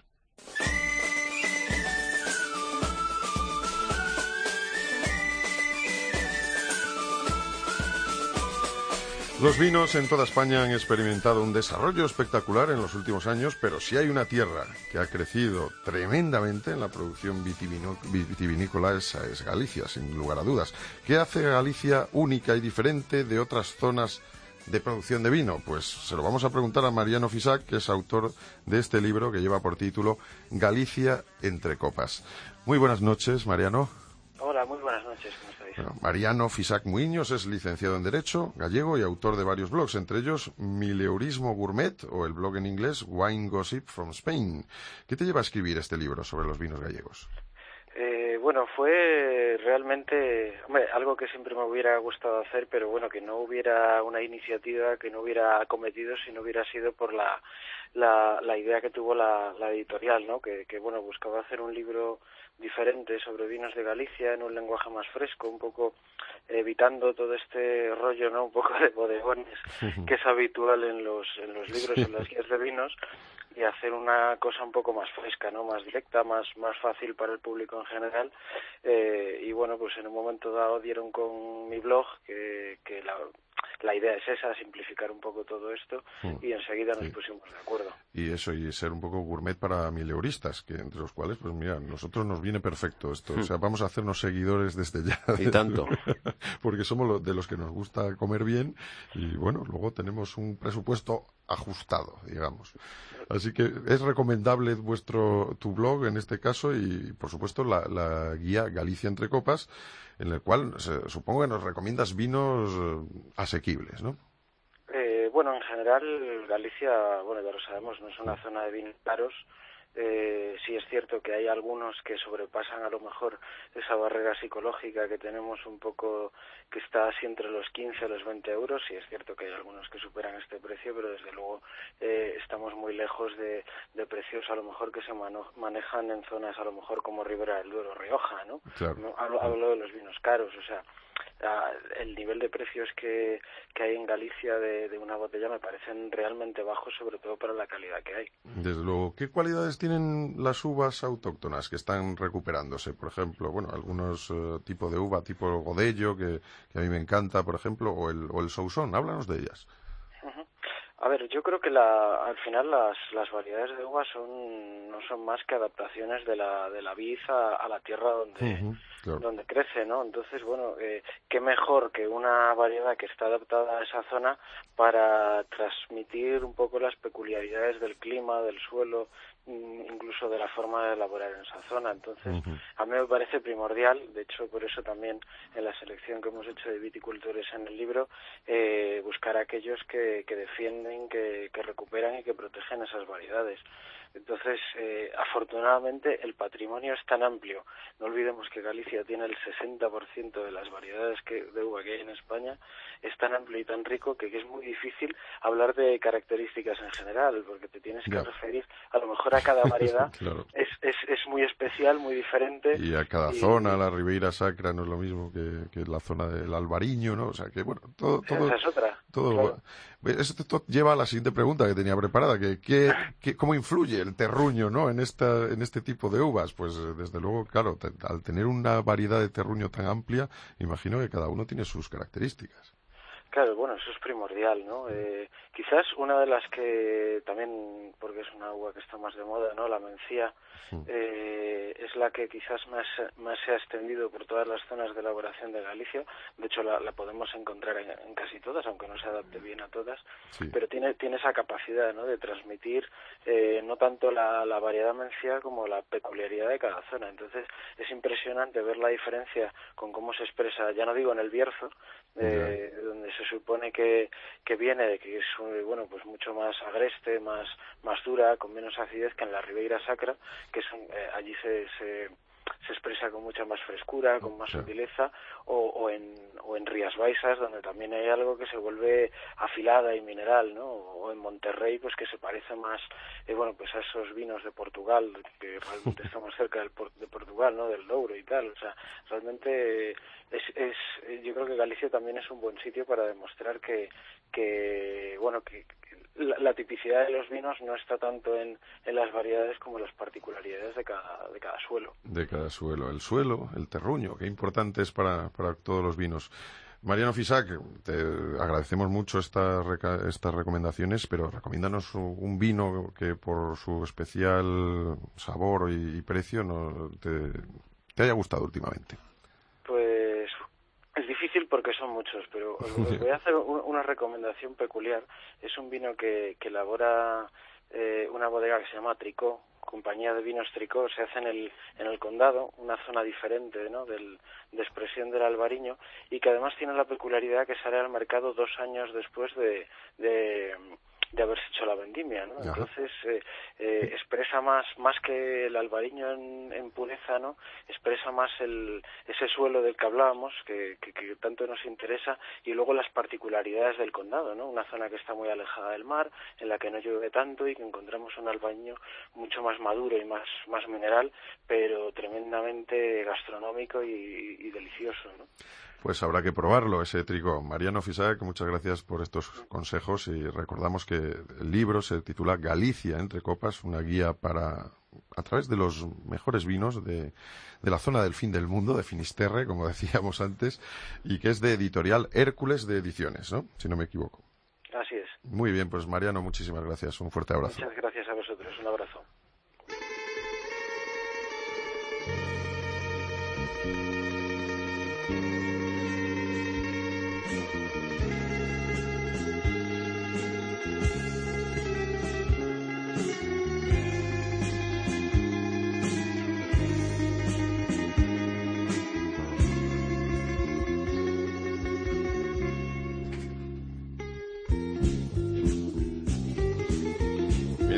Los vinos en toda España han experimentado un desarrollo espectacular en los últimos años, pero si hay una tierra que ha crecido tremendamente en la producción vitivino, vitivinícola esa es Galicia, sin lugar a dudas. ¿Qué hace a Galicia única y diferente de otras zonas de producción de vino? Pues se lo vamos a preguntar a Mariano Fisac, que es autor de este libro que lleva por título Galicia entre copas. Muy buenas noches, Mariano. Hola, muy buenas noches, ¿cómo estáis? Bueno, Mariano Fisac Muiños es licenciado en Derecho, gallego y autor de varios blogs, entre ellos Mileurismo Gourmet o el blog en inglés Wine Gossip from Spain. ¿Qué te lleva a escribir este libro sobre los vinos gallegos? Eh, bueno, fue realmente, hombre, algo que siempre me hubiera gustado hacer, pero bueno, que no hubiera una iniciativa que no hubiera acometido si no hubiera sido por la la, la idea que tuvo la, la editorial, ¿no? Que, que bueno, buscaba hacer un libro diferente sobre vinos de Galicia en un lenguaje más fresco, un poco evitando todo este rollo, ¿no? Un poco de bodegones que es habitual en los en los libros, en las guías de vinos, y hacer una cosa un poco más fresca, ¿no? Más directa, más más fácil para el público en general. Eh, y bueno, pues en un momento dado dieron con mi blog que, que la, la idea es esa, simplificar un poco todo esto, mm. y enseguida nos sí. pusimos de acuerdo. Y eso, y ser un poco gourmet para mileuristas, que entre los cuales, pues mira, nosotros nos viene perfecto esto. Mm. O sea, vamos a hacernos seguidores desde ya. Y tanto. Porque somos de los que nos gusta comer bien y, bueno, luego tenemos un presupuesto ajustado, digamos. Así que es recomendable vuestro tu blog en este caso y, por supuesto, la, la guía Galicia entre copas, en el cual se, supongo que nos recomiendas vinos asequibles, ¿no? Eh, bueno, en general Galicia, bueno, ya lo sabemos, no es una zona de vinos caros. Eh, sí es cierto que hay algunos que sobrepasan a lo mejor esa barrera psicológica que tenemos un poco, que está así entre los quince a los veinte euros. Sí es cierto que hay algunos que superan este precio, pero desde luego eh, estamos muy lejos de, de precios a lo mejor que se mano, manejan en zonas a lo mejor como Ribera del Duero, Rioja, ¿no? Claro. No hablo, hablo de los vinos caros, o sea, el nivel de precios que, que hay en Galicia de, de una botella me parecen realmente bajos, sobre todo para la calidad que hay. Desde luego. ¿Qué cualidades tienen las uvas autóctonas que están recuperándose? Por ejemplo, bueno, algunos uh, tipos de uva, tipo Godello, que, que a mí me encanta, por ejemplo, o el, o el Sousón. Háblanos de ellas. Uh-huh. A ver, yo creo que la, al final las, las variedades de uva son no son más que adaptaciones de la de la vid a, a la tierra donde uh-huh, claro. donde crece, ¿no? Entonces, bueno, eh, qué mejor que una variedad que está adaptada a esa zona para transmitir un poco las peculiaridades del clima, del suelo, incluso de la forma de elaborar en esa zona. Entonces, uh-huh. a mí me parece primordial, de hecho, por eso también en la selección que hemos hecho de viticultores en el libro, eh, buscar a aquellos que, que defienden, que, que recuperan y que protegen esas variedades. Entonces, eh, afortunadamente, el patrimonio es tan amplio. No olvidemos que Galicia tiene el sesenta por ciento de las variedades que, de uva que hay en España. Es tan amplio y tan rico que, que es muy difícil hablar de características en general, porque te tienes que yeah. referir a lo mejor a cada variedad. Claro. es, es, es muy especial, muy diferente. Y a cada y, zona, la Ribeira Sacra no es lo mismo que, que la zona del Albariño, ¿no? O sea, que bueno, todo... todo esa es otra. Todo, claro. Esto lleva a la siguiente pregunta que tenía preparada, que, que, que ¿cómo influye el terruño, ¿no? en esta en este tipo de uvas? Pues desde luego, claro, te, al tener una variedad de terruño tan amplia, imagino que cada uno tiene sus características. Claro, bueno, eso es primordial, ¿no? Eh, quizás una de las que también, porque es una uva que está más de moda, ¿no? La mencía, sí. eh, es la que quizás más, más se ha extendido por todas las zonas de elaboración de Galicia. De hecho, la, la podemos encontrar en, en casi todas, aunque no se adapte bien a todas. Sí. Pero tiene, tiene esa capacidad, ¿no? De transmitir eh, no tanto la, la variedad mencía como la peculiaridad de cada zona. Entonces, es impresionante ver la diferencia con cómo se expresa, ya no digo en el Bierzo, eh, yeah. donde se supone que, que viene de que es bueno pues mucho más agreste, más más dura, con menos acidez que en la Ribeira Sacra, que son, eh, allí se, se se expresa con mucha más frescura, con más sutileza, o, o en o en Rías Baixas, donde también hay algo que se vuelve afilada y mineral, ¿no? O en Monterrey, pues que se parece más, eh, bueno, pues a esos vinos de Portugal, que realmente estamos cerca del, de Portugal, ¿no? Del Douro y tal. O sea, realmente es, es, yo creo que Galicia también es un buen sitio para demostrar que, que bueno, que La, la tipicidad de los vinos no está tanto en, en las variedades como en las particularidades de cada, de cada suelo. De cada suelo. El suelo, el terruño, qué importante es para, para todos los vinos. Mariano Fisac, te agradecemos mucho esta, estas recomendaciones, pero recomiéndanos un vino que por su especial sabor y, y precio no, te, te haya gustado últimamente. Pues es difícil porque son muchos, pero os voy a hacer una recomendación peculiar. Es un vino que, que elabora eh, una bodega que se llama Tricó, Compañía de Vinos Tricó. Se hace en el en el Condado, una zona diferente, ¿no? Del, de expresión del albariño, y que además tiene la peculiaridad que sale al mercado dos años después de... de de haberse hecho la vendimia, ¿no? Ajá. Entonces eh, eh, expresa más más que el albariño en, en pureza, ¿no? Expresa más el ese suelo del que hablábamos, que, que, que tanto nos interesa, y luego las particularidades del condado, ¿no? Una zona que está muy alejada del mar, en la que no llueve tanto y que encontramos un albariño mucho más maduro y más más mineral, pero tremendamente gastronómico y, y delicioso, ¿no? Pues habrá que probarlo, ese Tricó. Mariano Fisac, muchas gracias por estos consejos, y recordamos que el libro se titula Galicia entre copas, una guía para a través de los mejores vinos de, de la zona del fin del mundo, de Finisterre, como decíamos antes, y que es de editorial Hércules de Ediciones, ¿no? Si no me equivoco. Así es. Muy bien, pues Mariano, muchísimas gracias. Un fuerte abrazo. Muchas gracias a vosotros. Un abrazo.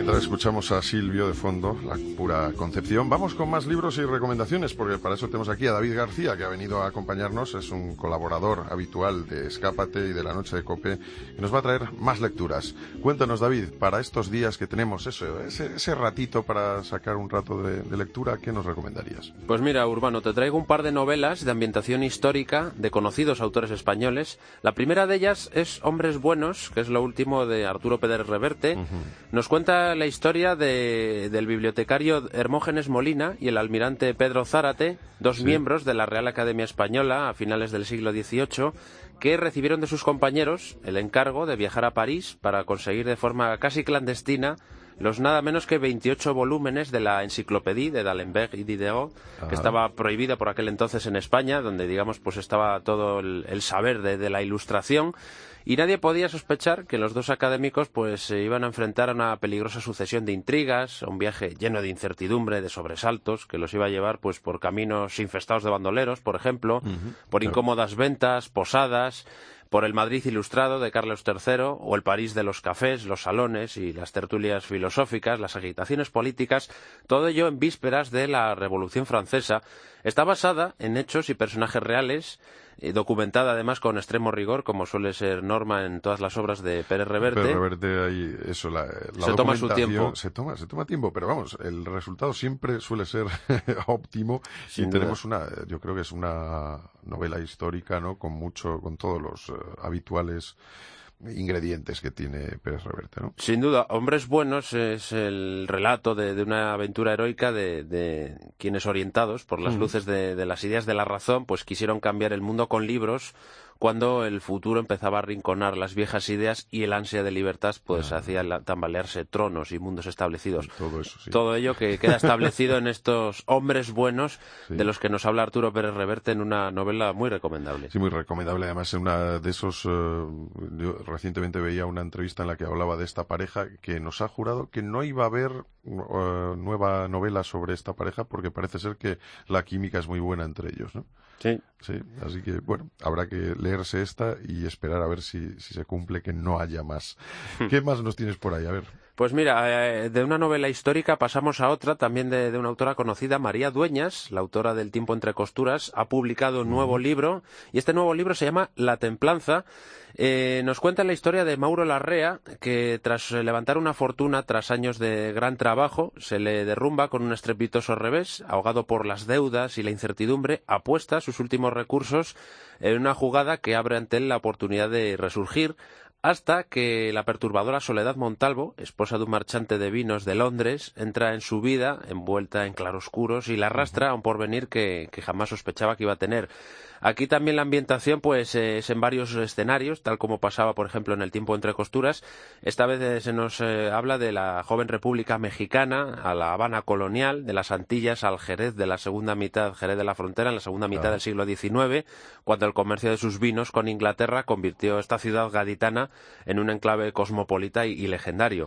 Mientras escuchamos a Silvio de fondo, la pura concepción, vamos con más libros y recomendaciones, porque para eso tenemos aquí a David García, que ha venido a acompañarnos, es un colaborador habitual de Escápate y de La Noche de COPE, que nos va a traer más lecturas. Cuéntanos, David, para estos días que tenemos eso, ese, ese ratito para sacar un rato de, de lectura, ¿qué nos recomendarías? Pues mira, Urbano, te traigo un par de novelas de ambientación histórica de conocidos autores españoles. La primera de ellas es Hombres Buenos, que es lo último de Arturo Pérez Reverte. Uh-huh. Nos cuenta la historia de, del bibliotecario Hermógenes Molina y el almirante Pedro Zárate, dos sí. miembros de la Real Academia Española a finales del siglo dieciocho, que recibieron de sus compañeros el encargo de viajar a París para conseguir de forma casi clandestina los nada menos que veintiocho volúmenes de la Enciclopédie de D'Alembert y Diderot, Ajá. que estaba prohibida por aquel entonces en España, donde digamos pues estaba todo el, el saber de, de la Ilustración. Y nadie podía sospechar que los dos académicos pues se iban a enfrentar a una peligrosa sucesión de intrigas, a un viaje lleno de incertidumbre, de sobresaltos, que los iba a llevar pues por caminos infestados de bandoleros, por ejemplo, uh-huh. por incómodas ventas, posadas, por el Madrid ilustrado de Carlos tercero, o el París de los cafés, los salones y las tertulias filosóficas, las agitaciones políticas, todo ello en vísperas de la Revolución Francesa. Está basada en hechos y personajes reales, eh, documentada además con extremo rigor, como suele ser norma en todas las obras de Pérez Reverte. Pérez Reverte, ahí, eso, la, la se toma su tiempo. Se toma, se toma tiempo, pero vamos, el resultado siempre suele ser óptimo. Sin y duda. Tenemos una, yo creo que es una novela histórica, ¿no? Con mucho, con todos los uh, habituales ingredientes que tiene Pérez Reverte, ¿no? Sin duda, Hombres Buenos es el relato de, de una aventura heroica de, de quienes, orientados por las mm. luces de, de las ideas de la razón, pues quisieron cambiar el mundo con libros, cuando el futuro empezaba a arrinconar las viejas ideas y el ansia de libertad pues ah. hacía la, tambalearse tronos y mundos establecidos. Todo eso, sí. Todo ello que queda establecido en estos Hombres Buenos, sí. de los que nos habla Arturo Pérez Reverte en una novela muy recomendable. Sí, muy recomendable. Además, en una de esos, uh, yo recientemente veía una entrevista en la que hablaba de esta pareja, que nos ha jurado que no iba a haber uh, nueva novela sobre esta pareja, porque parece ser que la química es muy buena entre ellos, ¿no? Sí. Sí, así que, bueno, habrá que leerse esta y esperar a ver si, si se cumple que no haya más. ¿Qué más nos tienes por ahí? A ver. Pues mira, eh, de una novela histórica pasamos a otra, también de, de una autora conocida, María Dueñas, la autora del Tiempo entre costuras, ha publicado un nuevo libro, y este nuevo libro se llama La Templanza. Eh, nos cuenta la historia de Mauro Larrea, que tras levantar una fortuna, tras años de gran trabajo, se le derrumba con un estrepitoso revés, ahogado por las deudas y la incertidumbre, apuesta sus últimos recursos en una jugada que abre ante él la oportunidad de resurgir, hasta que la perturbadora Soledad Montalvo, esposa de un marchante de vinos de Londres, entra en su vida, envuelta en claroscuros, y la arrastra a un porvenir que, que jamás sospechaba que iba a tener. Aquí también la ambientación pues eh, es en varios escenarios, tal como pasaba, por ejemplo, en El Tiempo entre costuras. Esta vez eh, se nos eh, habla de la joven República Mexicana a la Habana colonial, de las Antillas al Jerez de la segunda mitad, Jerez de la Frontera, en la segunda mitad claro. del siglo diecinueve, cuando el comercio de sus vinos con Inglaterra convirtió esta ciudad gaditana en un enclave cosmopolita y, y legendario.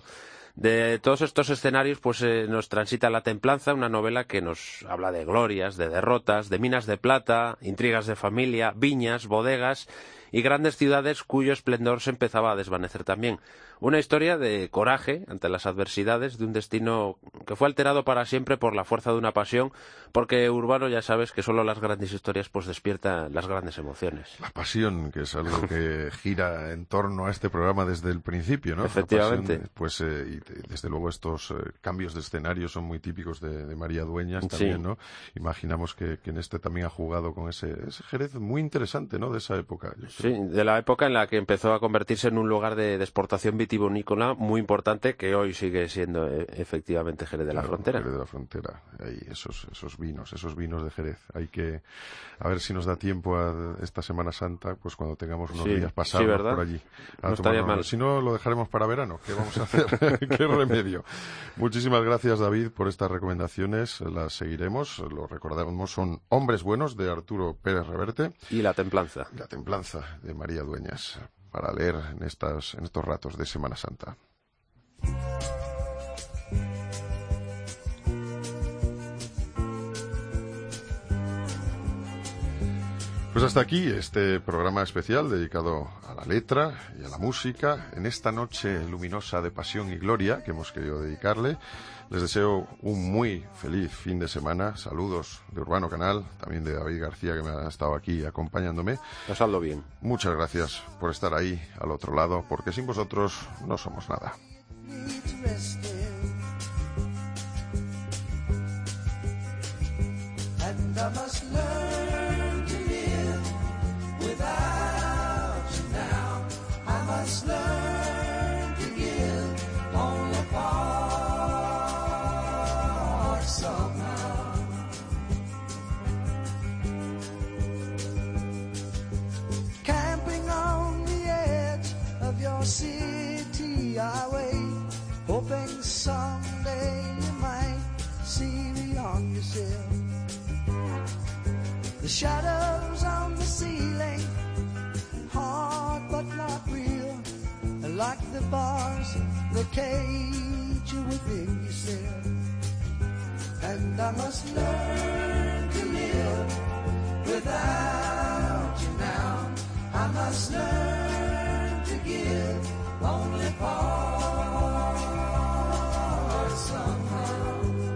De todos estos escenarios pues eh, nos transita La Templanza, una novela que nos habla de glorias, de derrotas, de minas de plata, intrigas de familia, viñas, bodegas y grandes ciudades cuyo esplendor se empezaba a desvanecer también. Una historia de coraje ante las adversidades, de un destino que fue alterado para siempre por la fuerza de una pasión, porque, Urbano, ya sabes que solo las grandes historias pues despiertan las grandes emociones. La pasión, que es algo que gira en torno a este programa desde el principio, ¿no? Efectivamente. Pasión, pues, eh, y desde luego estos eh, cambios de escenario son muy típicos de, de María Dueñas también, sí. ¿no? Imaginamos que, que en este también ha jugado con ese, ese Jerez muy interesante, ¿no? De esa época. Sí, de la época en la que empezó a convertirse en un lugar de, de exportación vitivinícola muy importante, que hoy sigue siendo eh, efectivamente Jerez de la claro, Frontera. Jerez de la Frontera, ahí esos, esos vinos, esos vinos de Jerez. Hay que, a ver si nos da tiempo a esta Semana Santa, pues cuando tengamos unos sí, días pasados sí, por allí. A no estaría mal. Si no, lo dejaremos para verano. ¿Qué vamos a hacer? ¿Qué remedio? Muchísimas gracias, David, por estas recomendaciones. Las seguiremos. Lo recordamos, son Hombres Buenos, de Arturo Pérez Reverte. Y La Templanza. La Templanza, de María Dueñas, para leer en, estas, en estos ratos de Semana Santa. Pues hasta aquí este programa especial dedicado a la letra y a la música en esta noche luminosa de pasión y gloria que hemos querido dedicarle. Les deseo un muy feliz fin de semana. Saludos de Urbano Canal, también de David García, que me ha estado aquí acompañándome. Pasadlo bien. Muchas gracias por estar ahí al otro lado, porque sin vosotros no somos nada. And I must learn to live without you now. I must learn to give only part somehow. Camping on the edge of your city, I wait, hoping someday you might see beyond yourself. The shadows on the ceiling, hard but not real, like the bars that cage you within yourself. And I must learn to live without you now. I must learn to give only part somehow.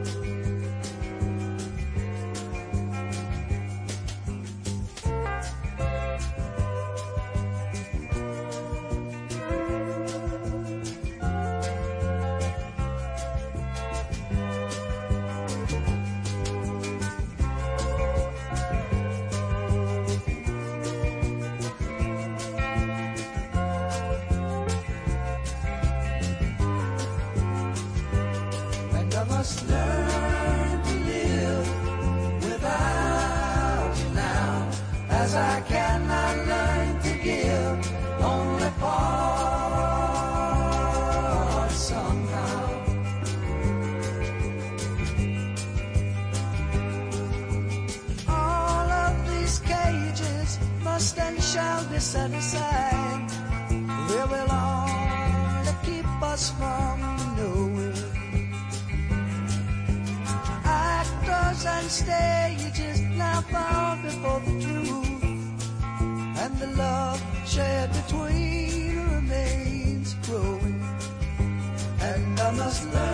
Must learn to live without you now, as I cannot learn to give only part somehow. All of these cages must and shall be set aside. They will only keep us from knowing. And stages now found before the truth, and the love shared between remains growing. And I must learn